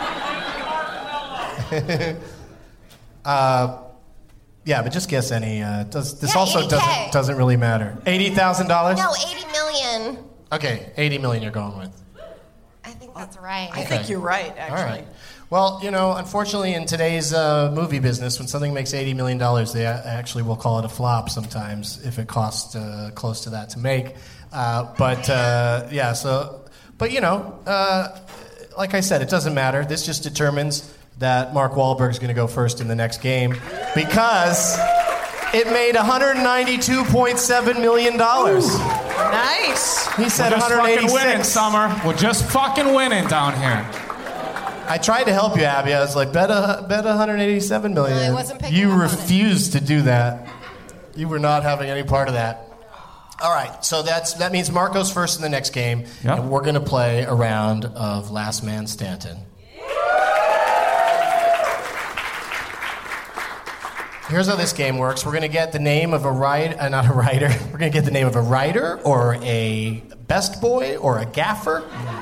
uh, yeah, but just guess any. Uh, does this Yeah, also eighty K. doesn't doesn't really matter? Eighty thousand dollars. No, eighty million. Okay, eighty million. You're going with. I think that's right. I think you're right, actually. All right. Well, you know, unfortunately, in today's uh, movie business, when something makes eighty million dollars, they a- actually will call it a flop sometimes if it costs uh, close to that to make. Uh, but, uh, yeah, so, but, you know, uh, like I said, it doesn't matter. This just determines that Mark Wahlberg's going to go first in the next game because it made one hundred ninety-two point seven million dollars. Nice. He said We're just one hundred fucking winning, eighty-six. Summer. We're just fucking winning down here. I tried to help you, Abby. I was like, bet a, bet one hundred eighty-seven million. No, I wasn't picking You up on it. refused to do that. You were not having any part of that. All right, so that's that means Mark goes first in the next game, Yep. and we're going to play a round of Last Man Stanton. Here's how this game works. We're going to get the name of a writer, uh, not a writer. We're going to get the name of a writer or a best boy or a gaffer.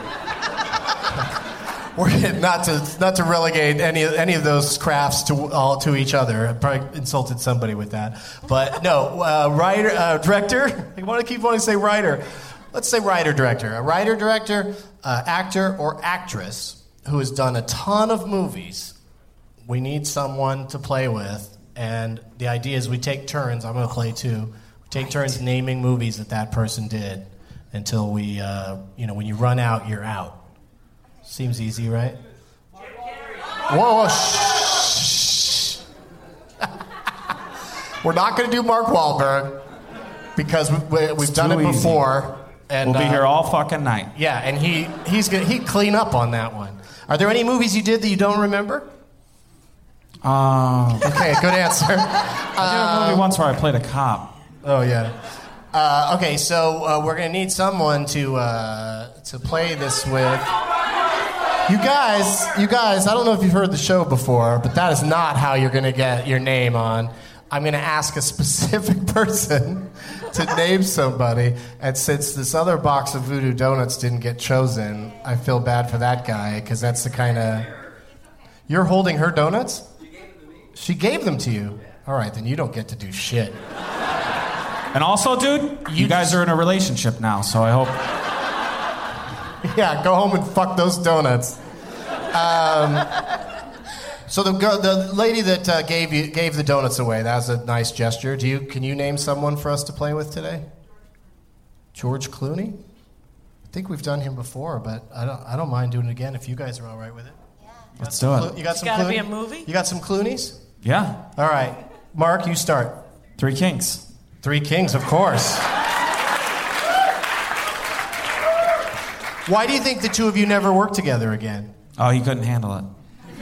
We're gonna- not to not to relegate any any of those crafts to all to each other. I probably insulted somebody with that, but no, uh, writer, uh, director. I want to keep wanting to say writer. Let's say writer, director. A writer, director, uh, actor, or actress who has done a ton of movies. We need someone to play with, and the idea is we take turns. I'm going to play too. We take turns naming movies that that person did until we, uh, you know, when you run out, you're out. Seems easy, right? Whoa, whoa, shh. We're not going to do Mark Wahlberg because we, we, we've It's done too it easy. before. And, We'll be uh, here all fucking night. Yeah, and he he's gonna he'd clean up on that one. Are there any movies you did that you don't remember? Uh, Okay, good answer. I did a movie once where I played a cop. Oh yeah. Uh, okay, so uh, we're gonna need someone to uh, to play this with. You guys, you guys. I don't know if you've heard the show before, but that is not how you're gonna get your name on. I'm gonna ask a specific person to name somebody, and since this other box of Voodoo Donuts didn't get chosen, I feel bad for that guy because that's the kind of. You're holding her donuts? She gave them to you. All right, then you don't get to do shit. And also, dude, you guys are in a relationship now, so I hope. Yeah, go home and fuck those donuts. Um, so the girl, the lady that uh, gave you gave the donuts away, that was a nice gesture. Do you can you name someone for us to play with today? George Clooney? I think we've done him before, but I don't I don't mind doing it again if you guys are all right with it. Let's do it. You got It's some gotta Clooney? be a movie? You got some Cloonies? Yeah. All right, Mark, you start. Three Kings. Three Kings, of course. Why do you think the two of you never worked together again? Oh, he couldn't handle it.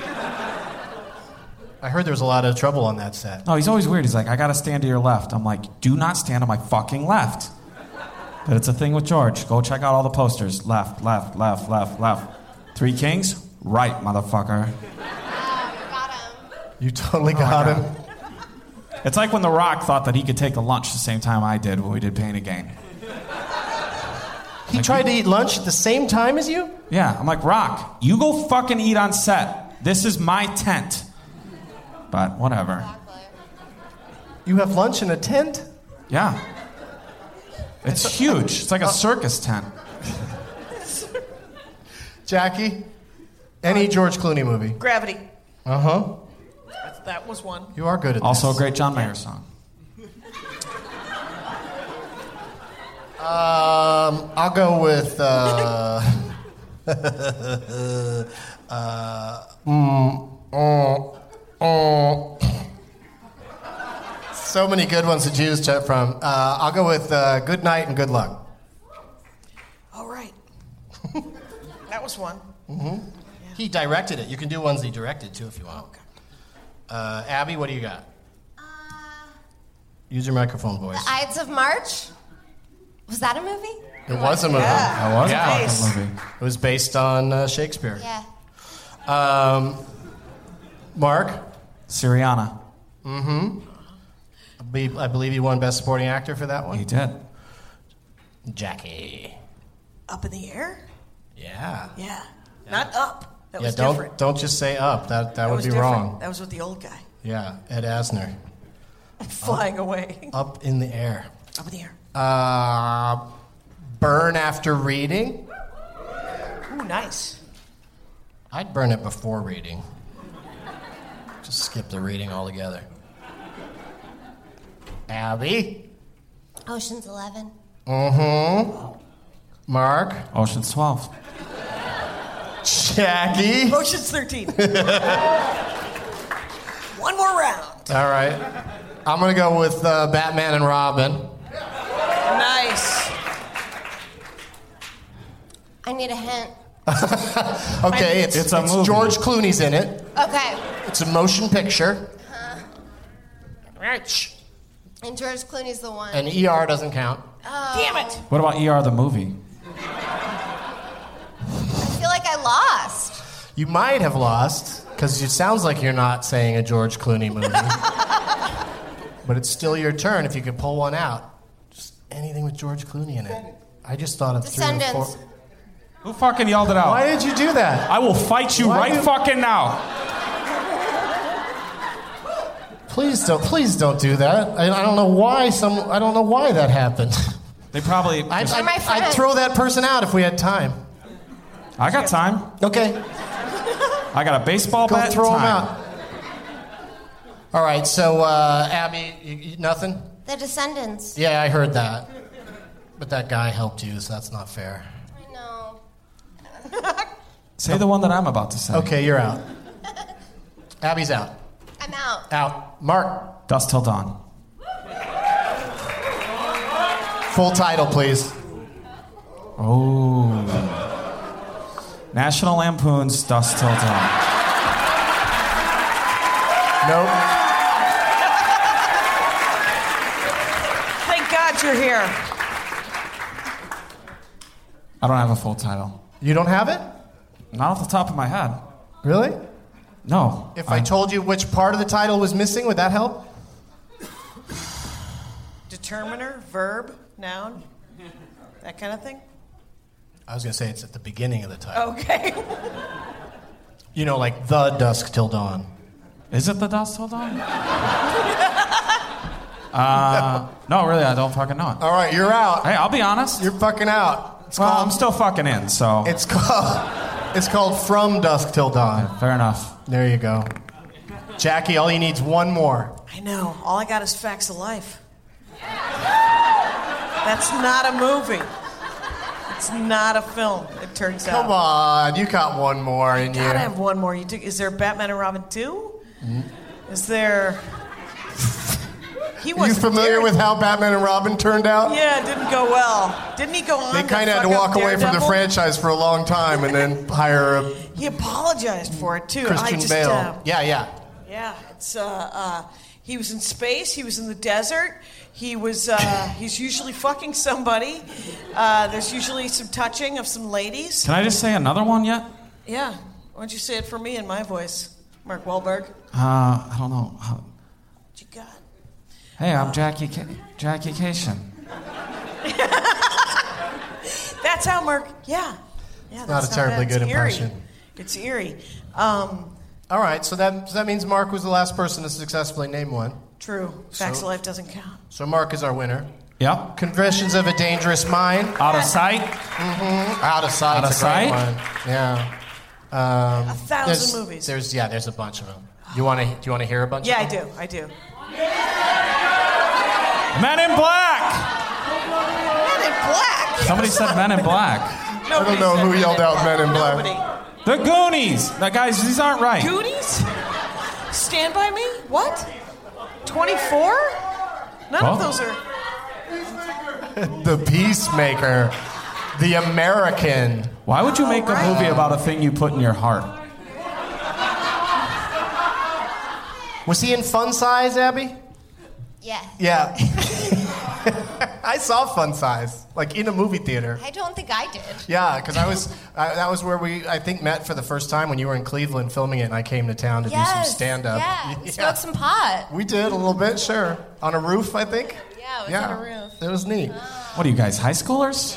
I heard there was a lot of trouble on that set. Oh, he's always weird. He's like, I gotta stand to your left. I'm like, do not stand on my fucking left. But it's a thing with George. Go check out all the posters. Left, left, left, left, left. Three Kings? Right, motherfucker. You totally got Oh, him. It's like when The Rock thought that he could take a lunch the same time I did when we did Pain and Gain. He tried to eat lunch at the same time as you? Yeah, I'm like, Rock, you go fucking eat on set. This is my tent. But whatever. You have lunch in a tent? Yeah. It's huge. It's like a circus tent. Jackie? Any George Clooney movie? Gravity. Uh-huh. That, that was one. You are good at Also a this. great John Mayer song. Um, I'll go with, uh... uh... Mm, mm, mm. So many good ones to choose to- from. Uh, I'll go with uh, Good Night and Good Luck. All right. That was one. Mm-hmm. He directed it. You can do ones he directed, too, if you want. Uh, Abby, what do you got? Use your microphone voice. The Ides of March? Was that a movie? It was a movie. Yeah. That was Yeah. a fucking movie. It was based on uh, Shakespeare. Yeah. Um, Mark? Syriana. Mm-hmm. I be- I believe you won Best Supporting Actor for that one. He did. Jackie. Up in the air? Yeah. Yeah. Not up. That yeah, was don't different. don't just say up. That that, That would was be different. wrong. That was with the old guy. Yeah, Ed Asner. Flying away. Up in the air. Up in the air. Uh, burn after reading. Ooh, nice. I'd burn it before reading. Just skip the reading altogether. Abby. Ocean's Eleven. Mm-hmm. Mark. Ocean's twelve. Jackie. Ocean's thirteen. One more round. All right. I'm going to go with uh, Batman and Robin. Nice. I need a hint. Okay, it's, It's a it's movie. George Clooney's in it. Okay. It's a motion picture. And George Clooney's the one. And E R doesn't count. Oh. Damn it. What about E R the movie? I feel like I lost. You might have lost, because it sounds like you're not saying a George Clooney movie. But it's still your turn if you could pull one out. Just anything with George Clooney in it. I just thought of three or Descendants. four. Who fucking yelled it out? Why did you do that? I will fight you Why right do- fucking now. Please don't, please don't do that. I, I don't know why some. I don't know why that happened. They probably. I'd, They're my I'd, friends. I'd throw that person out if we had time. I got time. Okay, I got a baseball go bat. and throw them time. out. All right, so uh, Abby, you, you, nothing. The Descendants. Yeah, I heard that. But that guy helped you, so that's not fair. I know. Say the one that I'm about to say. Okay, you're out. Abby's out. I'm out. Out. Mark. Dusk Till Dawn. Full title, please. Oh. National Lampoon's Dusk Till Dawn. Nope. Thank God you're here. I don't have a full title. You don't have it? Not off the top of my head. Really? No. If I told you which part of the title was missing, would that help? Determiner, verb, noun, that kind of thing. I was going to say it's at the beginning of the title. Okay. You know, like The Dusk Till Dawn. Is it the Dusk Till Dawn? uh, no, really, I don't fucking know it. All right, you're out. Hey, I'll be honest. You're fucking out. It's well, called, I'm still fucking in, so. It's called. It's called From Dusk Till Dawn. Fair enough. There you go. Jackie, all you need is one more. I know. All I got is Facts of Life. That's not a movie. It's not a film, it turns out. Come on, you got one more in you. Gotta have one more. You do, is there Batman and Robin two? Mm-hmm. Is there... He Are you wasn't familiar there. with how Batman and Robin turned out? Yeah, it didn't go well. Didn't he go on They kind of had to fuck walk up away from the Daredevil? franchise for a long time and then hire a He apologized for it, too. I Christian just, Bale. uh, Yeah, yeah. Yeah, it's uh, uh, he was in space. He was in the desert. He was. Uh, he's usually fucking somebody. Uh, there's usually some touching of some ladies. Can I just say another one yet? Yeah. Why don't you say it for me in my voice, Mark Wahlberg? Uh, I don't know. Uh, What you got? Hey, I'm Jackie Ca- Jackie Cation. That's how Mark. Yeah. Yeah. Not that's a terribly bad. good It's eerie. impression. It's eerie. Um, All right, so that so that means Mark was the last person to successfully name one. true. Facts So- of Life doesn't count. So Mark is our winner. Yep. Confessions of a Dangerous Mind. Out of sight. Mm-hmm. Out of Sight. Out of a great Sight? one. Yeah. Um, A thousand there's- movies. There's yeah, there's a bunch of them. You want to do you want to hear a bunch? Yeah, I of them? do. I do. Men in Black. Men in Black. Somebody said Men in Black. I don't know who yelled out Men in Black. Nobody. The Goonies. Now, guys, these aren't right. Goonies? Stand By Me? What? twenty-four? None Well. of those are... The Peacemaker. The American. Why would you make a movie about a thing you put in your heart? Was he in Fun Size, Abby? Yeah. Yeah. I saw Fun Size, like in a movie theater. I don't think I did. Yeah, because I was uh, that was where we I think met for the first time when you were in Cleveland filming it, and I came to town to yes. do some stand up. Yeah. We smoked some pot. We did a little bit, sure, on a roof, I think. Yeah, it was yeah. on a roof. It was neat. What are you guys, high schoolers?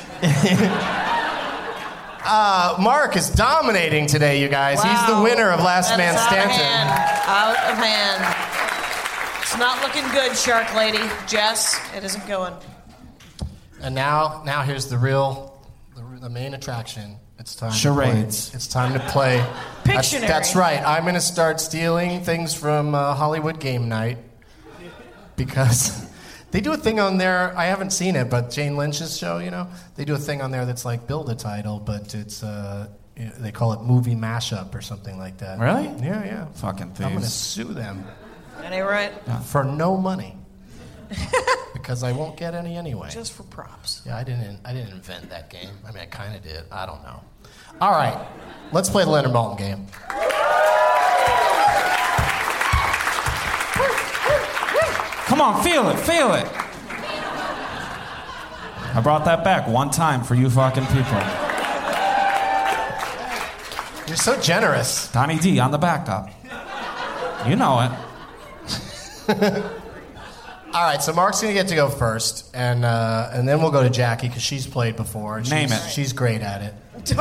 uh, Mark is dominating today, you guys. Wow. He's the winner of Last That Man is Standing. Out of hand. Out of hand. It's not looking good, Shark Lady. Jess, it isn't going. And now, now here's the real, the, the main attraction. It's time. Charades. To play. It's time to play. That's, Pictionary. that's right. I'm going to start stealing things from uh, Hollywood Game Night because they do a thing on there. I haven't seen it, but Jane Lynch's show, you know, they do a thing on there that's like build a title, but it's uh, you know, they call it movie mashup or something like that. Really? Yeah, yeah. Fucking thieves. I'm going to sue them. Any right? Yeah. For no money. Because I won't get any anyway. Just for props. Yeah, I didn't. I didn't invent that game. I mean, I kind of did. I don't know. All right, let's play the Leonard Maltin game. Come on, feel it, feel it. I brought that back one time for you fucking people. You're so generous. Donnie D on the backup. You know it. All right, so Mark's gonna get to go first, and uh, and then we'll go to Jackie because she's played before. And Name she's, it. She's great at it.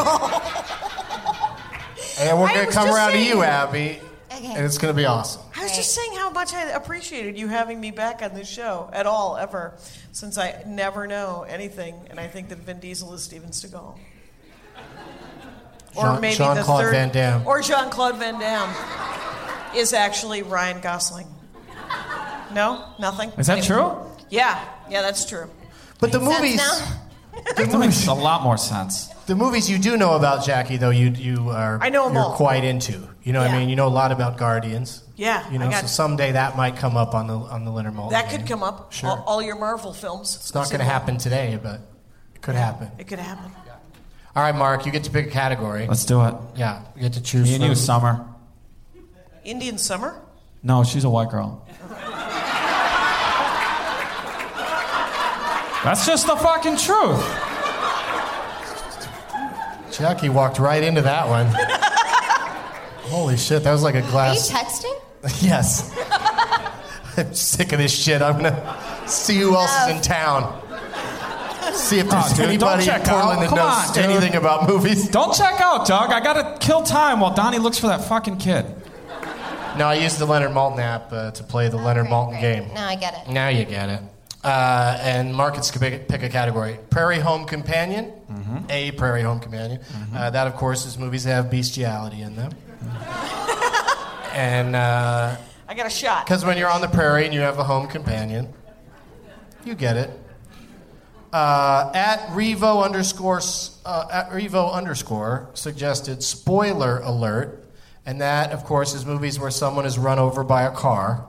And we're I gonna was come just around saying- to you, Abby, Okay. and it's gonna be awesome. I was just saying how much I appreciated you having me back on this show at all, ever, since I never know anything, and I think that Vin Diesel is Steven Seagal. Or Jean- maybe Jean-Claude the third, Van Damme. Or Jean-Claude Van Damme is actually Ryan Gosling. No? Nothing? Is that Maybe. true? Yeah. Yeah, that's true. But the Sense movies, now? the That makes movies, a lot more sense. the movies you do know about, Jackie, though you you are I know 'em you're all. quite into. You know what Yeah. I mean? You know a lot about Guardians. Yeah, You know, I got so someday that might come up on the on the Leonard Maltin. That game. could come up. Sure. All, all your Marvel films. It's not going to happen today, but it could happen. It could happen. All right, Mark, you get to pick a category. Let's do it. Yeah, you get to choose. Me and from- you, Summer. Indian Summer? No, she's a white girl. That's just the fucking truth. Jackie walked right into that one. Holy shit, that was like a Are you glass. texting? Yes. I'm sick of this shit. I'm gonna see who else is in town. See if there's Oh, dude, anybody don't in check Portland out. that Come knows on, dude. anything about movies. Don't check out, Doug. I gotta kill time while Donnie looks for that fucking kid. No, I used the Leonard Maltin app uh, to play the Leonard great, Maltin great. game. Now I get it. Now you get it. Uh, and Marcus can pick, pick a category. Prairie Home Companion. Mm-hmm. A Prairie Home Companion. Uh, that, of course, is movies that have bestiality in them. And uh, I got a shot. because when you're on the prairie and you have a home companion, you get it. Uh, at Revo underscore uh, at Revo underscore suggested spoiler alert, and that, of course, is movies where someone is run over by a car.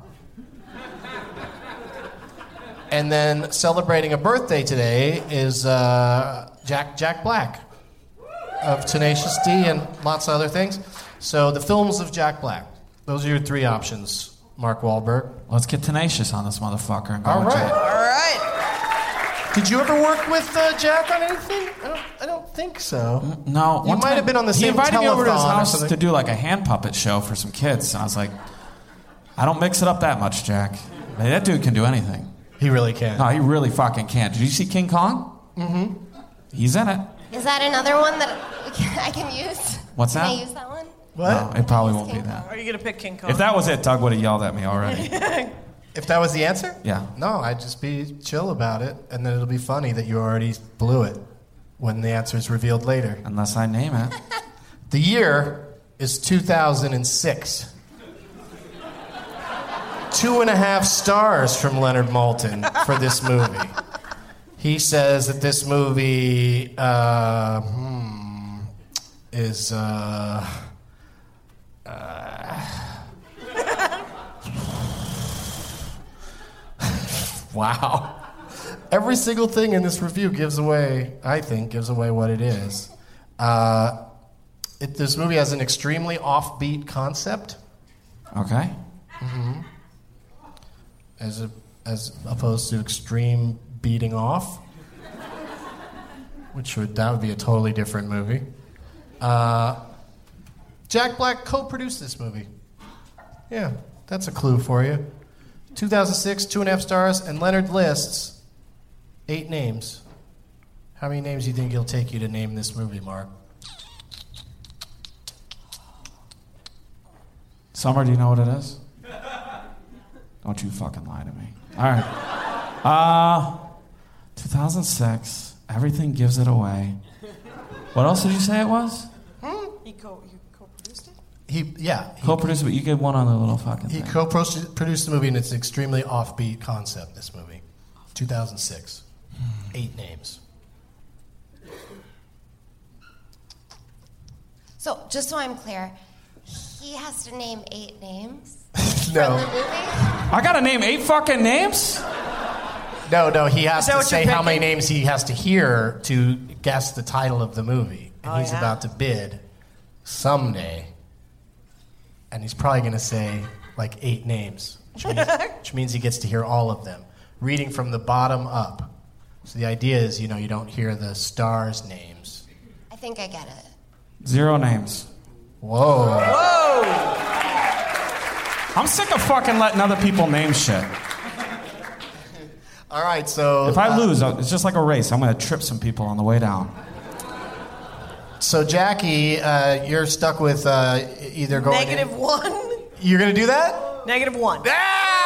And then celebrating a birthday today is uh, Jack Jack Black of Tenacious D and lots of other things. So the films of Jack Black. Those are your three options, Mark Wahlberg. Let's get tenacious on this motherfucker. And go All with right. it. All right. Did you ever work with uh, Jack on anything? I don't, I don't think so. No, You one might time- have been on the he same invited me over to his telethon or house something. to do like a hand puppet show for some kids, and I was like, I don't mix it up that much, Jack. Man, that dude can do anything. He really can. No, he really fucking can. Did you see King Kong? Mm-hmm. He's in it. Is that another one that I can use? What's can that? I use that one? What? No, it probably won't be that. Are you going to pick King Kong? If that was it, Doug would have yelled at me already. If that was the answer? Yeah. No, I'd just be chill about it, and then it'll be funny that you already blew it when the answer is revealed later. Unless I name it. The year is two thousand six. Two and a half stars from Leonard Maltin for this movie. He says that this movie uh, hmm, is. Uh, uh, wow. Every single thing in this review gives away, I think, gives away what it is. Uh, it, this movie has an extremely offbeat concept. Okay. Mm-hmm. As a as opposed to extreme beating off, which would that would be a totally different movie. Uh, Jack Black co-produced this movie. Yeah, that's a clue for you. two thousand six, two and a half stars, and Leonard lists eight names. How many names do you think it'll take you to name this movie, Mark? Summer, do you know what it is? Don't you fucking lie to me. All right. Uh, two thousand six, Everything Gives It Away. What else did you say it was? Hmm? He co- you co-produced it? He, yeah. He, Co-produced it, but you get one on the little fucking He thing. co-produced the movie, and it's an extremely offbeat concept, this movie. two thousand six. Eight names. So, just so I'm clear, he has to name eight names No. from the movie? I gotta name eight fucking names? No, no, he has Is that to what say you're how many picking? names he has to hear to guess the title of the movie. And Oh, he's yeah? about to bid someday. And he's probably going to say like eight names, which means, which means he gets to hear all of them. Reading from the bottom up. So the idea is, you know, you don't hear the stars' names. I think I get it. Zero names. Whoa. Whoa! I'm sick of fucking letting other people name shit. All right, so... If I uh, lose, it's just like a race. I'm gonna trip some people on the way down. So, Jackie, uh, you're stuck with uh, either going... Negative in- one. You're going to do that? Negative one. Who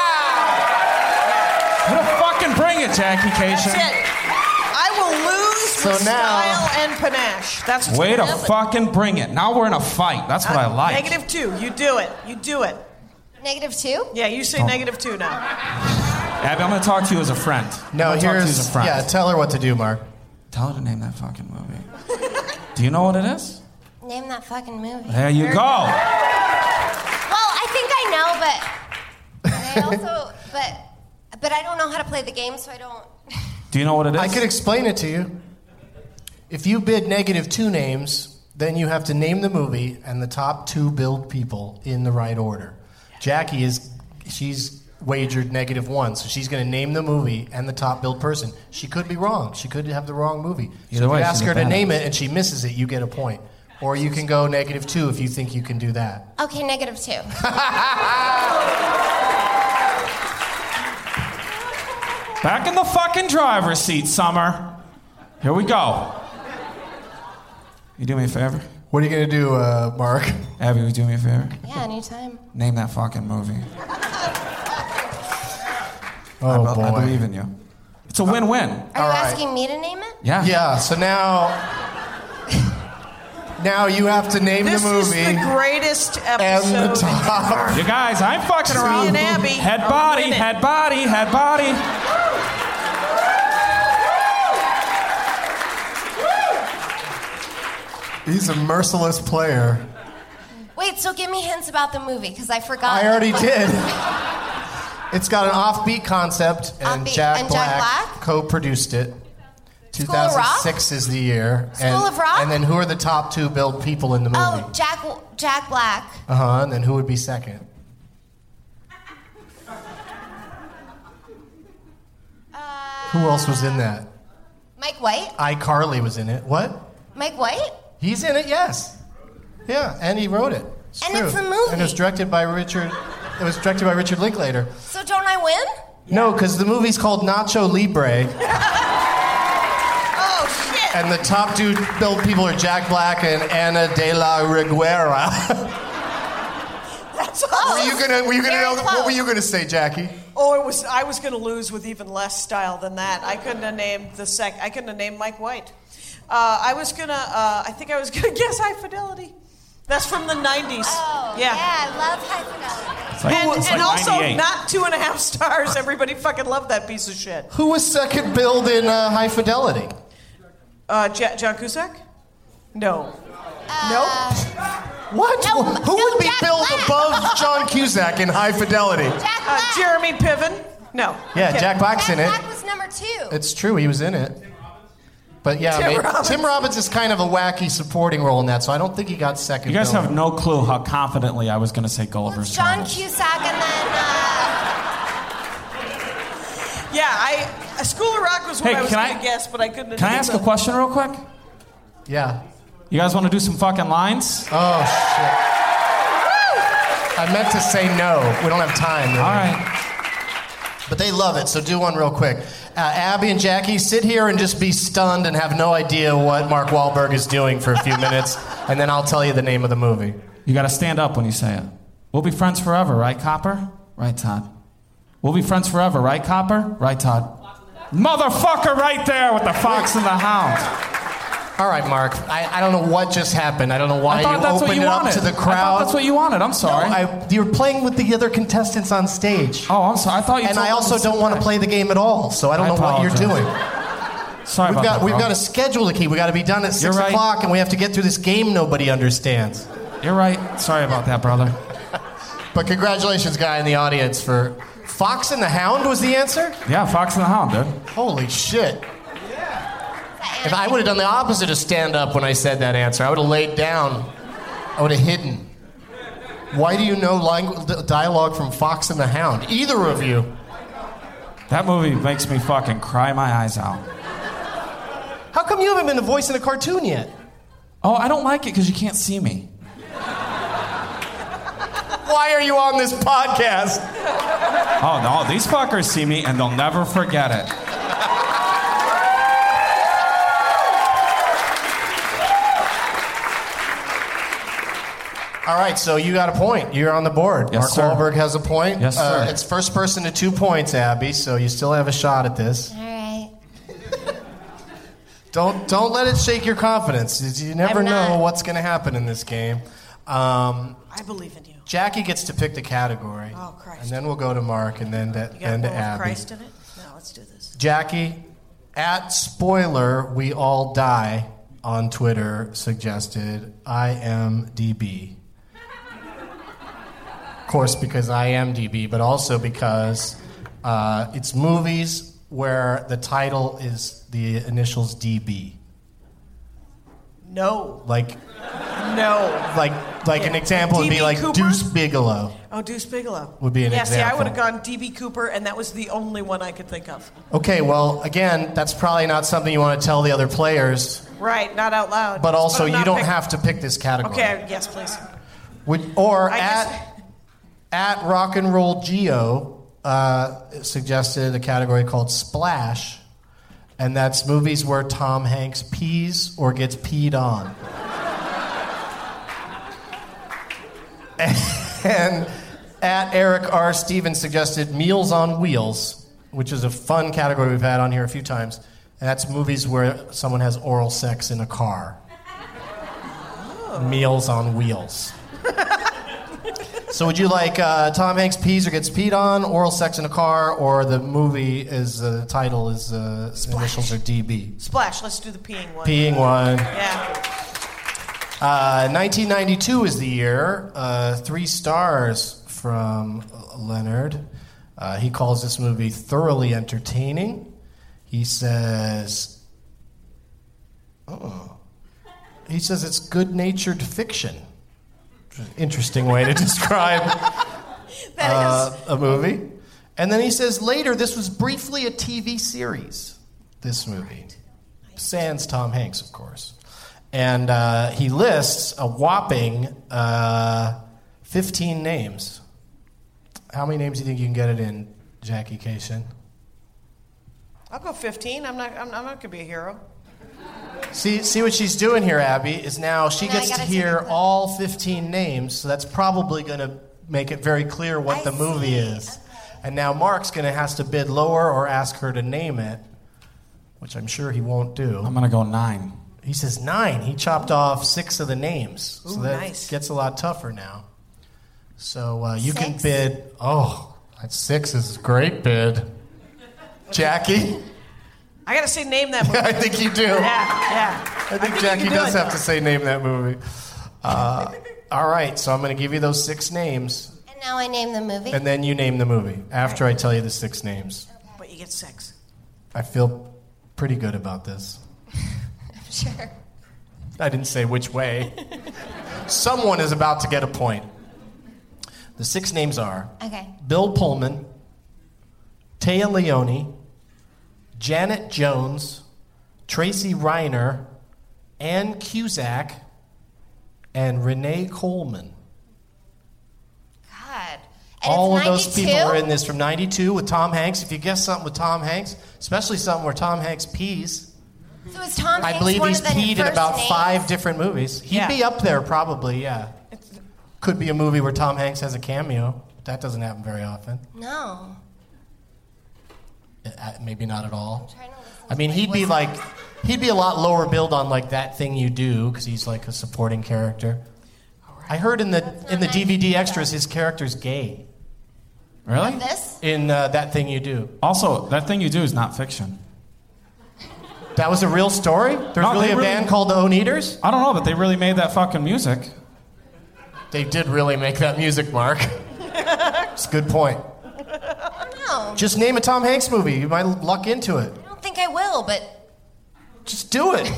the fucking bring it, Jackie Cation? That's it. I will lose So with now- style and panache. That's what's Way to gonna happen. fucking bring it. Now we're in a fight. That's what I Uh, like. Negative two. You do it. You do it. Negative two? Yeah, you say Don't- negative two now. Abby, I'm gonna talk to you as a friend. No, I'm gonna talk to you here's... as a friend. Yeah, tell her what to do, Mark. Tell her to name that fucking movie. Do you know what it is? Name that fucking movie. There you go. Well, I think I know, but I also, but, but I don't know how to play the game, so I don't. Do you know what it is? I could explain it to you. If you bid negative two names, then you have to name the movie and the top two billed people in the right order. Jackie is, she's wagered negative one, so she's going to name the movie and the top billed person. She could be wrong. She could have the wrong movie. Either so if way, you ask she's her a to badass. name it and she misses it, you get a point. Or you can go negative two if you think you can do that. Okay, negative two. Back in the fucking driver's seat, Summer. Here we go. You do me a favor? What are you going to do, uh, Mark? Abby, will you do me a favor? Yeah, anytime. Name that fucking movie. Oh, I, be- boy. I believe in you. It's a win-win. Are you All right. asking me to name it? Yeah. Yeah, so now... Now you have to name This the movie is the greatest and episode. the top. You guys, I'm fucking Me around. and Abby Head are body, winning. head body, head body. He's a merciless player. Wait, so give me hints about the movie, because I forgot. I already did. It's got an offbeat concept, and Offbeat. Jack And Black, Jack Black? co-produced it. School of Rock? two thousand six is the year. School and, of Rock? And then who are the top two billed people in the movie? Oh, Jack Jack Black. Uh-huh, and then who would be second? Who else was in that? Mike White? iCarly was in it. What? Mike White? He's in it, yes. Yeah, and he wrote it. It's And true. it's a movie. And it was directed by Richard. It was directed by Richard Linklater. So don't I win? No, because the movie's called Nacho Libre, Oh, shit. and the top two billed people are Jack Black and Ana de la Reguera. That's Oh, awesome. were you gonna? Were you gonna Very know? What were close. you gonna say, Jackie? Oh, it was. I was going to lose with even less style than that. I couldn't have named the sec. I couldn't have named Mike White. Uh, I was gonna. Uh, I think I was gonna guess High Fidelity. That's from the nineties. Oh, yeah. I love High Fidelity. It's like, And, it's and like also ninety-eight. not two and a half stars. Everybody fucking loved that piece of shit. Who was second billed in uh, High Fidelity? Uh, J- John Cusack? No. Uh, What? No, Who no, would be Jack billed Black. above John Cusack in High Fidelity? Jack Uh, Black. Jeremy Piven? No. Yeah, Okay. Jack Black's Jack in it. Black was number two. It's true, he was in it. But yeah, Tim maybe- Robbins. Tim Robbins is kind of a wacky supporting role in that, so I don't think he got second. You guys billing. have no clue how confidently I was going to say Well, Gulliver's it's John Travels. Cusack and then uh, Yeah, I School of Rock was what Hey, I was can going I- to guess, but I couldn't. Can I ask a question real quick? Yeah. You guys want to do some fucking lines? Oh, shit. I meant to say no. We don't have time. Really. All right. But they love it, so do one real quick. Uh, Abby and Jackie, sit here and just be stunned and have no idea what Mark Wahlberg is doing for a few minutes, and then I'll tell you the name of the movie. You got to stand up when you say it. We'll be friends forever, right, Copper? Right, Todd. We'll be friends forever, right, Copper? Right, Todd. Motherfucker right there with the fox and the hound. All right, Mark. I, I don't know what just happened. I don't know why I thought you that's what opened you it up wanted. to the I thought crowd. that's what you wanted. I'm sorry. No, I, you were playing with the other contestants on stage. Oh, I'm sorry. I thought you And told I me also to don't sit want to back. play the game at all, so I don't I know what you're apologize. doing. Sorry we've about got that, we've bro. got a schedule to keep. We got to be done at six You're right. o'clock, and we have to get through this game nobody understands. You're right. Sorry about that, brother. But congratulations, guy in the audience, for Fox and the Hound was the answer? Yeah, Fox and the Hound, dude. Holy shit. If I would have done the opposite of stand up when I said that answer, I would have laid down. I would have hidden. Why do you know langu- dialogue from Fox and the Hound? Either of you. That movie makes me fucking cry my eyes out. How come you haven't been the voice in a cartoon yet? Oh, I don't like it because you can't see me. Why are you on this podcast? Oh, no, these fuckers see me and they'll never forget it. All right, so you got a point. You're on the board. Yes, Mark sir. Wahlberg has a point. Yes, sir. Uh, it's first person to two points, Abby, so you still have a shot at this. All right. Don't don't let it shake your confidence. You never I'm know not. what's going to happen in this game. Um, I believe in you. Jackie gets to pick the category. Oh, Christ. And then we'll go to Mark and then to, You got then one to with Abby. Christ in it? No, let's do this. Jackie, at spoiler, we all die on Twitter suggested I M D B. Of course, because I am D B, but also because uh, it's movies where the title is the initials D B. No. Like, No. like, like an Yeah. example would be D B like Cooper? Deuce Bigelow. Oh, Deuce Bigelow. Would be an yeah, example. see, I would have gone D B Cooper, and that was the only one I could think of. Okay, well, again, that's probably not something you want to tell the other players, Right, not out loud. but also I'm you not don't pick- have to pick this category. Okay, yes, please. Would, or I at guess- at Rock and Roll Geo uh, suggested a category called Splash, and that's movies where Tom Hanks pees or gets peed on. And at Eric R. Stevens suggested Meals on Wheels, which is a fun category we've had on here a few times, and that's movies where someone has oral sex in a car. Meals on Wheels. So would you like uh, Tom Hanks pees or gets peed on, oral sex in a car, or the movie is uh, the title is uh, initials are D B? Splash, let's do the peeing one. Peeing one. Yeah. Uh, nineteen ninety-two is the year. Uh, three stars from Leonard. Uh, he calls this movie thoroughly entertaining. He says, oh, he says it's good-natured fiction. Interesting way to describe uh, a movie. And then he says later this was briefly a T V series, this movie. Sans Tom Hanks, of course. And uh, he lists a whopping uh, fifteen names. How many names do you think you can get it in, Jackie Cation? I'll go fifteen. I'm not. I'm, I'm not gonna be a hero. See, see what she's doing here, Abby, is now she Now I gets to gotta hear take a- all fifteen names, so that's probably going to make it very clear what I the movie see. is. And now Mark's going to has to bid lower or ask her to name it, which I'm sure he won't do. I'm going to go nine. He says nine. He chopped off six of the names, so Ooh, that nice. gets a lot tougher now. So uh, you can Six? bid. Oh, that's six is a great bid. Jackie, I gotta say, name that movie. I think you do. Yeah, yeah. I think you Jackie can do does it. have to say name that movie. Uh, all right, so I'm going to give you those six names, And now I name the movie. and then you name the movie after I tell you the six names. But you get six. I feel pretty good about this. Sure. I didn't say which way. Someone is about to get a point. The six names are Okay. Bill Pullman, Taya Leone, Janet Jones, Tracy Reiner, Ann Cusack, and Renee Coleman. God. And All of it's those ninety-two? people are in this from ninety-two with Tom Hanks. If you guess something with Tom Hanks, especially something where Tom Hanks pees, So is Tom I Hanks believe one he's of the peed in first about names? five different movies. He'd Yeah. be up there probably, yeah. Could be a movie where Tom Hanks has a cameo. That doesn't happen very often. No. Uh, Maybe not at all. Trying to listen I mean, to, he'd be what's- like, he'd be a lot lower build on like That Thing You Do because he's like a supporting character. I heard in the in the D V D extras his character's gay. Really? This? In uh, That Thing You Do. Also, That Thing You Do is not fiction. That was a real story? There's No, really they a really- band called the Oneaters? I don't know, but they really made that fucking music. They did really make that music, Mark. It's a good point. I don't know. Just name a Tom Hanks movie. You might luck into it. I don't think I will, but Just do it.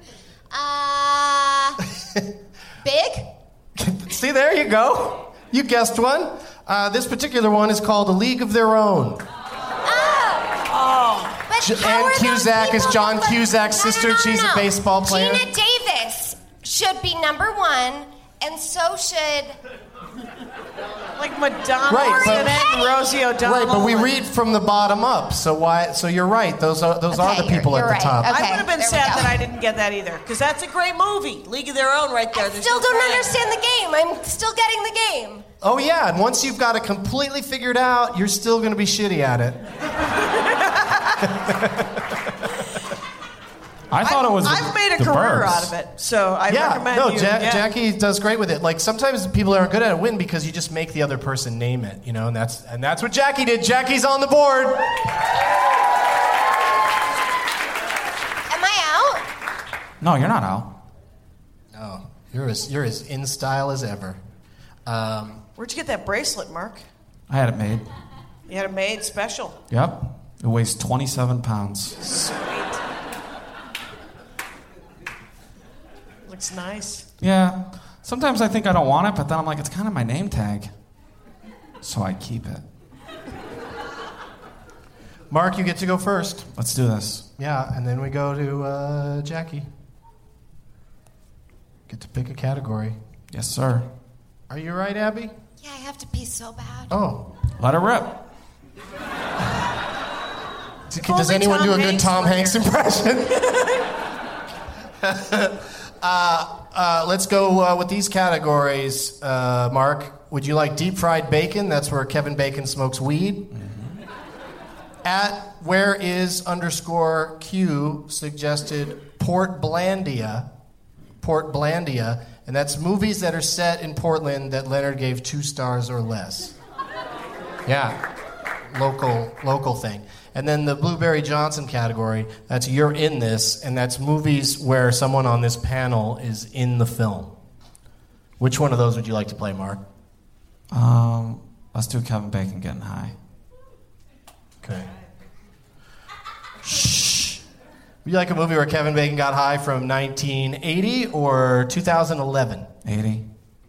uh, big. See, there you go. You guessed one. Uh, this particular one is called A League of Their Own. Oh. But J- how Ann are those Cusack is people John who look- Cusack's No, no, sister. no, no, She's a no. baseball player. Gina Davis should be number one, and so should. Like Madonna, Right, but- and Rosie O'Donnell. Right, but we and- read from the bottom up. So why? So you're right. Those are those are Okay, the people you're- at the you're top. right. Okay. I would have been there we sad go. that I didn't get that either, because that's a great movie. League of Their Own, right there. I There's still no don't crime. understand the game. I'm still getting the game. Oh yeah, and once you've got it completely figured out, you're still going to be shitty at it. I thought it was. I've the, made a the career Burbs. out of it, so I yeah, recommend no, you. Ja- yeah. Jackie does great with it. Like sometimes people aren't good at it win because you just make the other person name it, you know, and that's and that's what Jackie did. Jackie's on the board. Am I out? No, you're not out. No, you're as you're as in style as ever. Um, Where'd you get that bracelet, Mark? I had it made. You had it made special. Yep. It weighs twenty-seven pounds. Sweet. Looks nice. Yeah. Sometimes I think I don't want it, but then I'm like, it's kind of my name tag. So I keep it. Mark, you get to go first. Let's do this. Yeah, and then we go to uh, Jackie. Get to pick a category. Yes, sir. Are you right, Abby? Yeah, I have to pee so bad. Oh. Let it rip. Does only anyone Tom do a good Hanks Tom were Hanks impression? uh, uh, let's go uh, with these categories. Uh, Mark, would you like deep fried bacon? That's where Kevin Bacon smokes weed. Mm-hmm. At where is underscore Q suggested Port Blandia. Port Blandia. And that's movies that are set in Portland that Leonard gave two stars or less. Yeah. Local, local thing. And then the Blueberry Johnson category, that's You're in This, and that's movies where someone on this panel is in the film. Which one of those would you like to play, Mark? Um, let's do Kevin Bacon getting high. Okay. Shh. Would you like a movie where Kevin Bacon got high from nineteen eighty or two thousand eleven? eighty.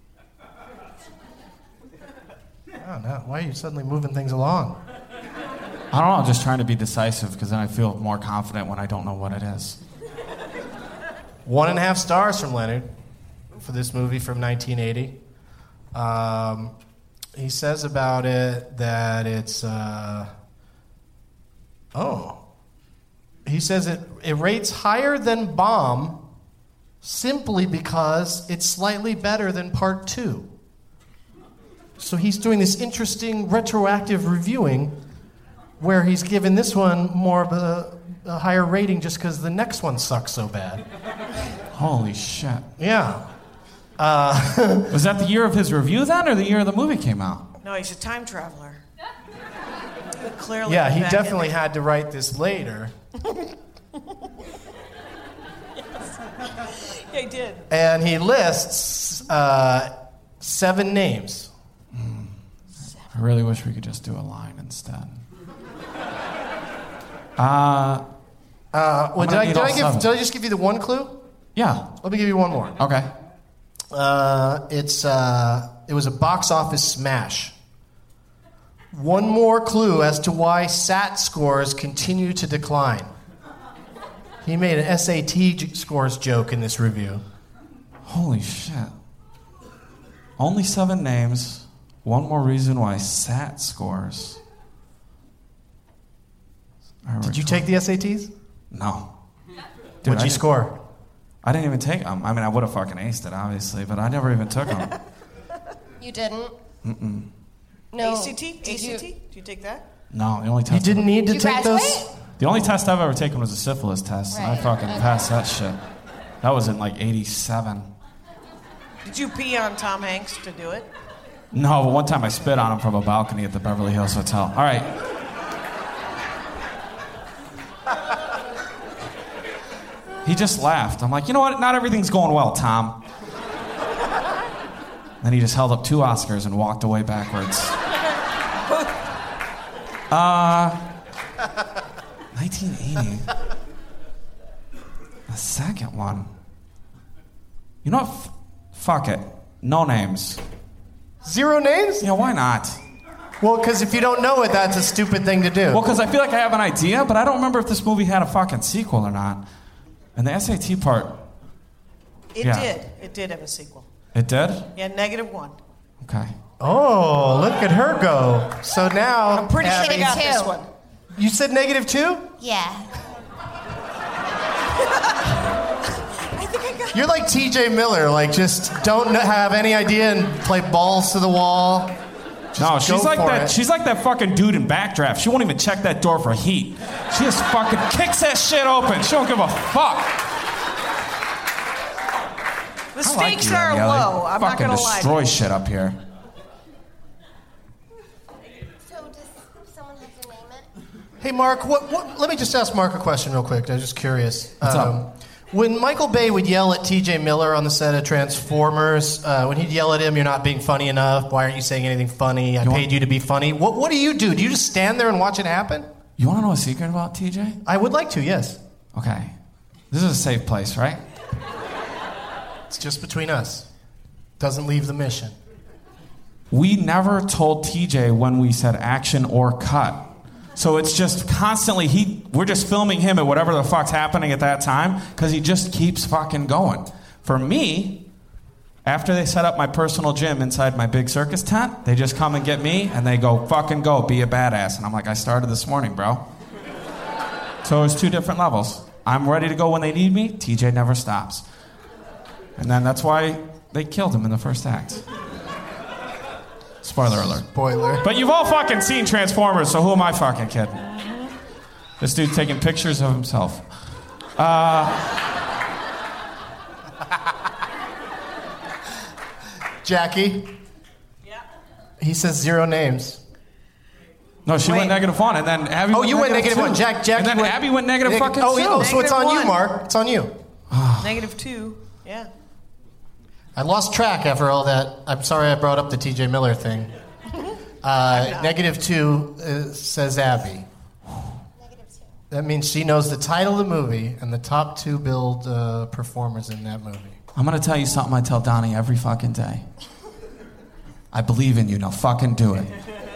Oh, no. Why are you suddenly moving things along? I don't know, I'm just trying to be decisive because then I feel more confident when I don't know what it is. One and a half stars from Leonard for this movie from nineteen eighty. Um, he says about it that it's... Uh, oh. He says it, it rates higher than Bomb simply because it's slightly better than Part two. So he's doing this interesting retroactive reviewing where he's given this one more of a, a higher rating just because the next one sucks so bad. Holy shit. Yeah. Uh, Was that the year of his review then, or the year the movie came out? No, he's a time traveler. But clearly, yeah, he back definitely in had to write this later. the... Yeah, he did. And he lists uh, seven names. Mm. I really wish we could just do a line instead. Uh, uh, well, did, I, need did, I all give, seven. did I just give you the one clue? Yeah. Let me give you one more. Okay. Uh, it's uh, it was a box office smash. One more clue as to why S A T scores continue to decline. He made an S A T j- scores joke in this review. Holy shit. Only seven names. One more reason why S A T scores. Did you take the S A Ts? No. Dude, What'd you score? I didn't even take them. I mean, I would have fucking aced it, obviously, but I never even took them. You didn't? Mm-mm. No. A C T? Did A C T? you? Did you take that? No, the only test. You didn't need to You take graduate? those? The only test I've ever taken was a syphilis test. and I Right, fucking okay. passed that shit. That was in like eighty-seven. Did you pee on Tom Hanks to do it? No, but one time I spit on him from a balcony at the Beverly Hills Hotel. All right. He just laughed. I'm like, you know what? Not everything's going well, Tom. Then he just held up two Oscars and walked away backwards. Uh, nineteen eighty. The second one. You know what? F- fuck it. No names. Zero names? Yeah, why not? Well, because if you don't know it, that's a stupid thing to do. Well, because I feel like I have an idea, but I don't remember if this movie had a fucking sequel or not. And the S A T part. It Yeah. did. It did have a sequel. It did? Yeah, negative one. Okay. Oh, look at her go. So now... I'm pretty sure Abby- I got Two. this one. You said negative two? Yeah. You're like T J Miller, like just don't kn- have any idea and play balls to the wall. Just No, she's go like for that. it. She's like that fucking dude in Backdraft. She won't even check that door for heat. She just fucking kicks that shit open. She don't give a fuck. The I like stakes you, are Danielle. low. I'm not fucking going to lie. destroy shit up here. So does someone have to name it? Hey, Mark, what, what, let me just ask Mark a question real quick. I was just curious. What's up? When Michael Bay would yell at T J Miller on the set of Transformers, uh, when he'd yell at him, "You're not being funny enough. Why aren't you saying anything funny? I You paid want- you to be funny." What, what do you do? Do you just stand there and watch it happen? You want to know a secret about T J? I would like to, yes. Okay. This is a safe place, right? It's just between us. Doesn't leave the mission. We never told T J when we said action or cut. So it's just constantly, he. we're just filming him at whatever the fuck's happening at that time because he just keeps fucking going. For me, after they set up my personal gym inside my big circus tent, they just come and get me and they go, fucking go, be a badass. And I'm like, I started this morning, bro. So it's two different levels. I'm ready to go when they need me. T J never stops. And then that's why they killed him in the first act. Spoiler alert. Spoiler. But you've all fucking seen Transformers, so who am I fucking kidding? This dude taking pictures of himself. Uh, Jackie? Yeah. He says zero names. no, she Wait. went negative one, and then Abby Oh, went you went negative negative one. two. Jack, Jackie and then went- Abby went negative Neg- fucking oh, two. oh, so it's on Negative you, one. Mark. It's on you. Negative two. Yeah. I lost track after all that. I'm sorry I brought up the T J Miller thing. Uh, negative two uh, says Abby. Negative two. That means she knows the title of the movie and the top two billed uh, performers in that movie. I'm gonna tell you something I tell Donnie every fucking day. I believe in you. Now fucking do it.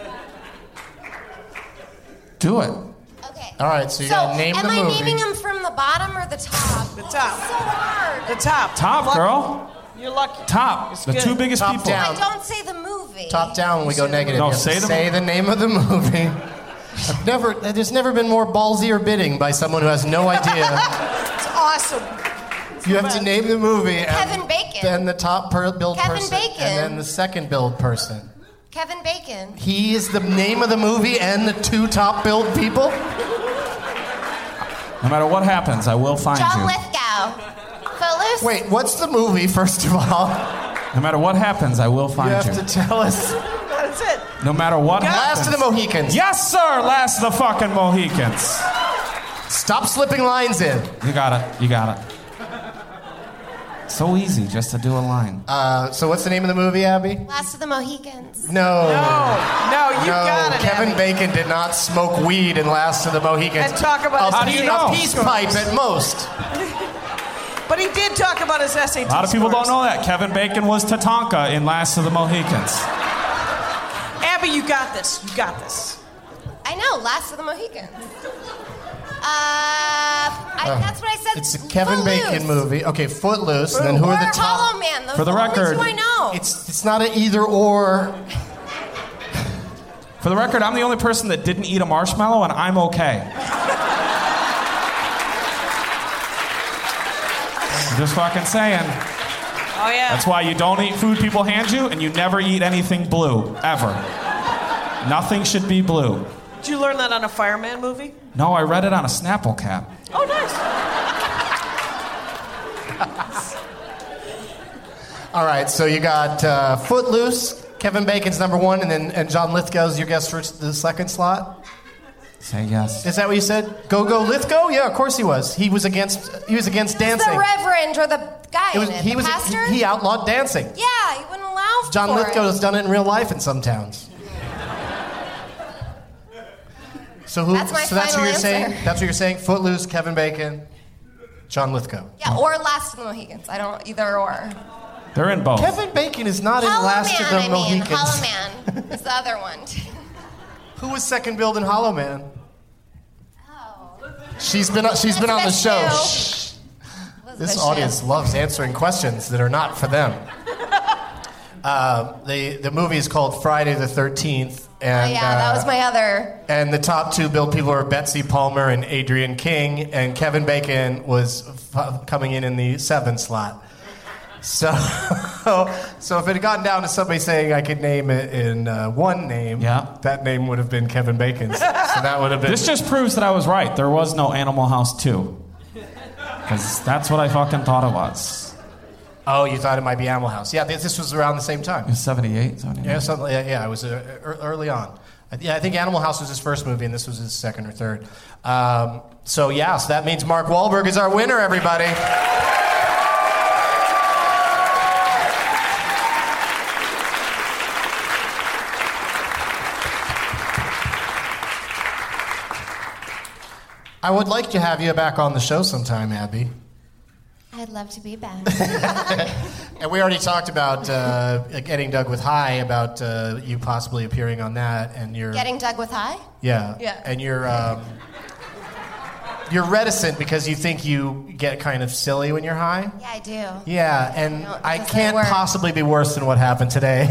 Do it. Okay. All right, so you So, gotta name am the I movie. naming them from the bottom or the top? The top. It's so hard. The top. Top, Lucky. girl. You're lucky. Top. It's The good. two biggest Top people. down. I don't say the movie. Top down, we go negative. No, You have to say the say the name of the movie. I've never. There's never been more ballsier bidding by someone who has no idea. It's awesome. You have to name the movie. And Kevin Bacon. Then the top per- billed Kevin person. Bacon. And then the second billed person. Kevin Bacon. He is the name of the movie and the two top billed people? No matter what happens, I will find John you. Lithgow. Footloose. Wait, what's the movie, first of all? No matter what happens, I will You find have you. to tell us. That's it. No matter what happens. Last of the Mohicans. Yes, sir. Last of the fucking Mohicans. Stop slipping lines in. You got it. You got it. So easy just to do a line. Uh, so what's the name of the movie, Abby? Last of the Mohicans. No. No, no, you no, got it. Kevin Abby. Bacon did not smoke weed in Last of the Mohicans. And talk about a his How do you peace- know? A peace pipe at most. But he did talk about his S A T A lot of people scores. don't know that. Kevin Bacon was Tatanka in Last of the Mohicans. Abby, Abby, you got this. You got this. I know, Last of the Mohicans. Uh, I, Uh, that's what I said. It's a Kevin Footloose. Bacon movie. Okay, Footloose. And then who or are the top? Hollow Man. Those For the are record, only two I know. It's it's not an either or. For the record, I'm the only person that didn't eat a marshmallow, and I'm okay. I'm just fucking saying. Oh, yeah. That's why you don't eat food people hand you, and you never eat anything blue, ever. Nothing should be blue. Did you learn that on a Fireman movie? No, I read it on a Snapple cap. Oh, nice. All right, so you got uh, Footloose. Kevin Bacon's number one, and then and John Lithgow's your guest for the second slot. Say yes. Is that what you said? Go go Lithgow? Yeah, of course he was. He was against he was against He was dancing. the reverend or the guy It was, in it. he the was pastor? he, he outlawed dancing. Yeah, he wouldn't allow John for Lithgow it. has done it in real life in some towns. So who? That's my so that's what final you're saying. answer. That's what you're saying. Footloose, Kevin Bacon, John Lithgow. Yeah, or Last of the Mohicans. I don't either or. They're in both. Kevin Bacon is not in Hollow Last Man, of the I mean. Mohicans. Hollow Man is the other one. Who was second billed in Hollow Man? Oh. She's been she's been on the show. Elizabeth Shh. Elizabeth This Shue. audience loves answering questions that are not for them. Uh, the the movie is called Friday the thirteenth, and Oh, yeah, that uh, was my other. and the top two billed people are Betsy Palmer and Adrian King, and Kevin Bacon was f- coming in in the seventh slot. So, so if it had gotten down to somebody saying I could name it in uh, one name, Yeah. that name would have been Kevin Bacon's. So that would have been. This just proves that I was right. There was no Animal House two. Because that's what I fucking thought it was. Oh, you thought it might be Animal House? Yeah, this this was around the same time. It was seventy-eight, seventy-nine. Yeah, something. Yeah, yeah, it was uh, ear- early on. I- Yeah, I think Animal House was his first movie, and this was his second or third. Um, so yeah, so that means Mark Wahlberg is our winner, everybody. I would like to have you back on the show sometime, Abby. I'd love to be back. And we already talked about uh, Getting Dug with High, about uh, you possibly appearing on that, and you're Getting Dug with High? yeah, Yeah. and you're um, you're reticent because you think you get kind of silly when you're high. Yeah, I do. Yeah, and No, it I doesn't can't work. possibly be worse than what happened today.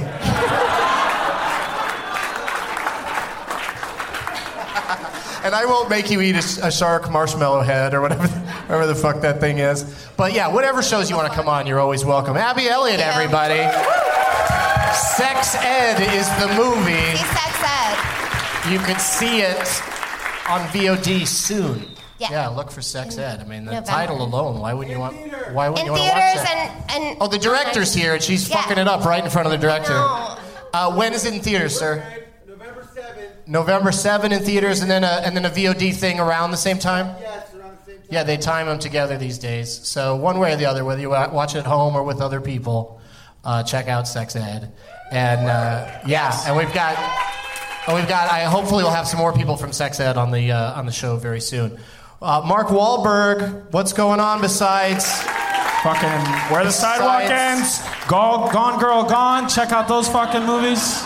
And I won't make you eat a, a shark marshmallow head or whatever, whatever the fuck that thing is. But yeah, whatever shows you want to come on, you're always welcome. Abby Elliott, Yeah. everybody. Sex Ed is the movie. See Sex Ed. You can see it on V O D soon. Yeah. Yeah, look for Sex Ed. I mean, the November. title alone. Why wouldn't you want? Why wouldn't In you want to watch theaters that? and, and... Oh, the director's here, and she's Yeah. fucking it up right in front of the director. No. Uh, when is it in theaters, sir? November seventh. November seventh in theaters, and then a and then a V O D thing around the same time. Yes, around the same time. Yeah, they time them together these days. So one way or the other, whether you wa- watch it at home or with other people, uh, check out Sex Ed. And uh, yeah, and we've got, and we've got. I hopefully we'll have some more people from Sex Ed on the uh, on the show very soon. Uh, Mark Wahlberg, what's going on besides? Fucking Where the Sidewalk Ends, Go, Gone Girl Gone. Check out those fucking movies.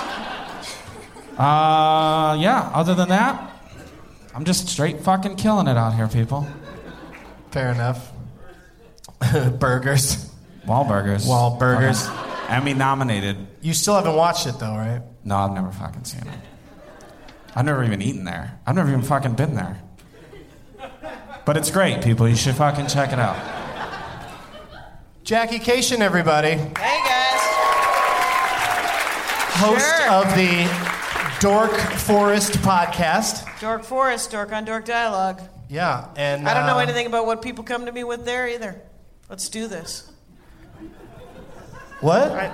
Uh, yeah, other than that, I'm just straight fucking killing it out here, people. Fair enough. Burgers. Wahlburgers. Wahlburgers. Fucking Emmy nominated. You still haven't watched it though, right? No, I've never fucking seen it. I've never even eaten there. I've never even fucking been there. But it's great, people. You should fucking check it out. Jackie Cation, everybody. Hey, guys. Host Sure. of the Dork Forest podcast. Dork Forest, Dork on Dork Dialogue. Yeah, and I don't know uh, anything about what people come to me with there either. Let's do this. What? Right.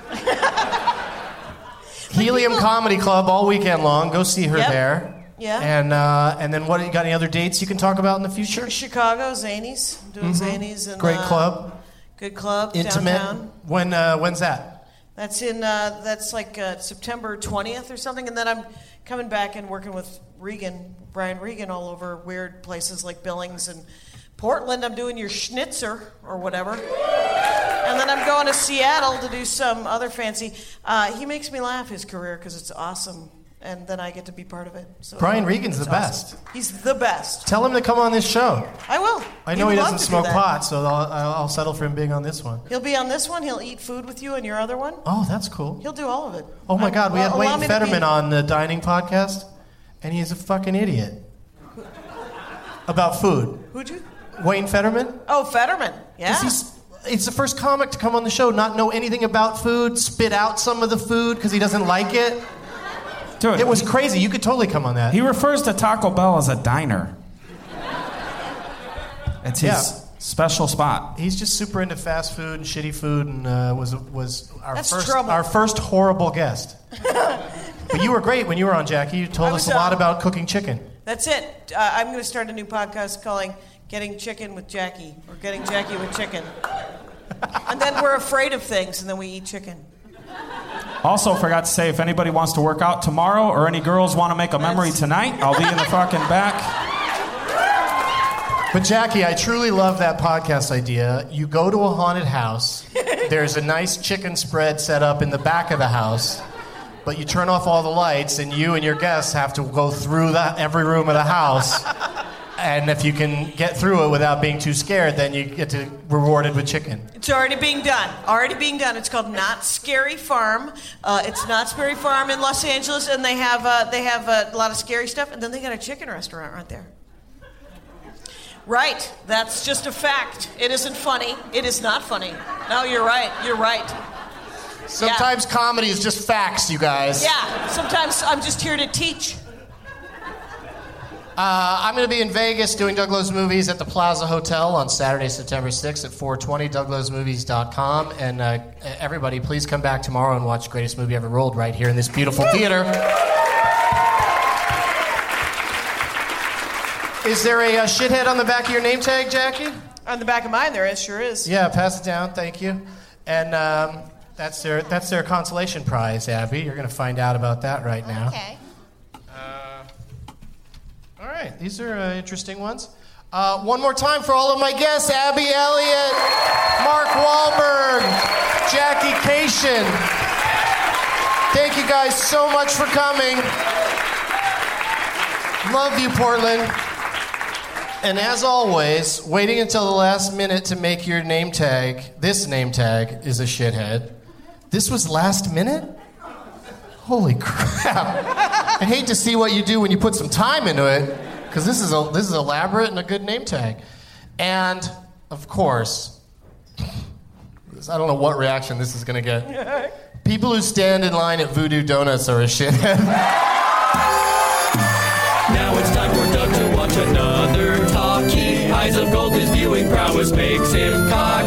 Helium Comedy Club all weekend long. Go see her Yep. there. Yeah. And uh, and then what? You got any other dates you can talk about in the future? Chicago, Zanies. I'm doing Mhm. Zanies. And, Great uh, club. Good club. Intimate. Downtown. When uh, when's that? That's in, uh, that's like uh, September twentieth or something. And then I'm coming back and working with Regan, Brian Regan, all over weird places like Billings and Portland, I'm doing your schnitzer or whatever. And then I'm going to Seattle to do some other fancy. Uh, he makes me laugh, his career, because it's awesome. And then I get to be part of it. So Brian Regan's the awesome. best. He's the best. Tell him to come on this show. I will. I know he, would doesn't love to smoke do that. pot, so I'll, I'll settle for him being on this one. He'll be on this one. He'll eat food with you on your other one. Oh, that's cool. He'll do all of it. Oh my God, we Well, had allow Wayne me to Fetterman be- on the Dining Podcast, and he's a fucking idiot. About food. Who'd you? Wayne Fetterman? Oh, Fetterman. Yeah. 'Cause he's, it's the first comic to come on the show, not know anything about food, spit out some of the food because he doesn't like it. Dude, it was crazy. You could totally come on that. He refers to Taco Bell as a diner. It's his Yeah. special spot. He's just super into fast food and shitty food, and uh, was was our That's first trouble. our first horrible guest. But you were great when you were on, Jackie. You told I us was, a lot uh, about cooking chicken. That's it. Uh, I'm going to start a new podcast calling Getting Chicken with Jackie, or Getting Jackie with Chicken. And then we're afraid of things, and then we eat chicken. Also, forgot to say, if anybody wants to work out tomorrow or any girls want to make a memory tonight, I'll be in the fucking back. But Jackie, I truly love that podcast idea. You go to a haunted house. There's a nice chicken spread set up in the back of the house. But you turn off all the lights, and you and your guests have to go through the, every room of the house. And if you can get through it without being too scared, then you get to rewarded with chicken. It's already being done. Already being done. It's called Not Scary Farm. Uh, it's Not Scary Farm in Los Angeles, and they have uh, they have uh, a lot of scary stuff. And then they got a chicken restaurant right there. Right. That's just a fact. It isn't funny. It is not funny. No, you're right. You're right. Sometimes yeah. comedy is just facts, you guys. Yeah. Sometimes I'm just here to teach. Uh, I'm going to be in Vegas doing Doug Loves Movies at the Plaza Hotel on Saturday, September sixth at four twenty, doug loves movies dot com. And uh, everybody, please come back tomorrow and watch Greatest Movie Ever Rolled right here in this beautiful theater. Is there a, a shithead on the back of your name tag, Jackie? On the back of mine, there is. Sure is. Yeah, pass it down. Thank you. And um, that's their that's their consolation prize, Abby. You're going to find out about that right now. Okay. All right, these are uh, interesting ones. Uh, one more time for all of my guests: Abby Elliott, Mark Wahlberg, Jackie Cation. Thank you guys so much for coming. Love you, Portland. And as always, waiting until the last minute to make your name tag, this name tag is a shithead. This was last minute? Holy crap. I hate to see what you do when you put some time into it, because this is a, this is elaborate and a good name tag. And, of course, I don't know what reaction this is going to get. People who stand in line at Voodoo Donuts are a shithead. Now it's time for Doug to watch another talkie. Eyes of gold, his viewing prowess makes him cocky.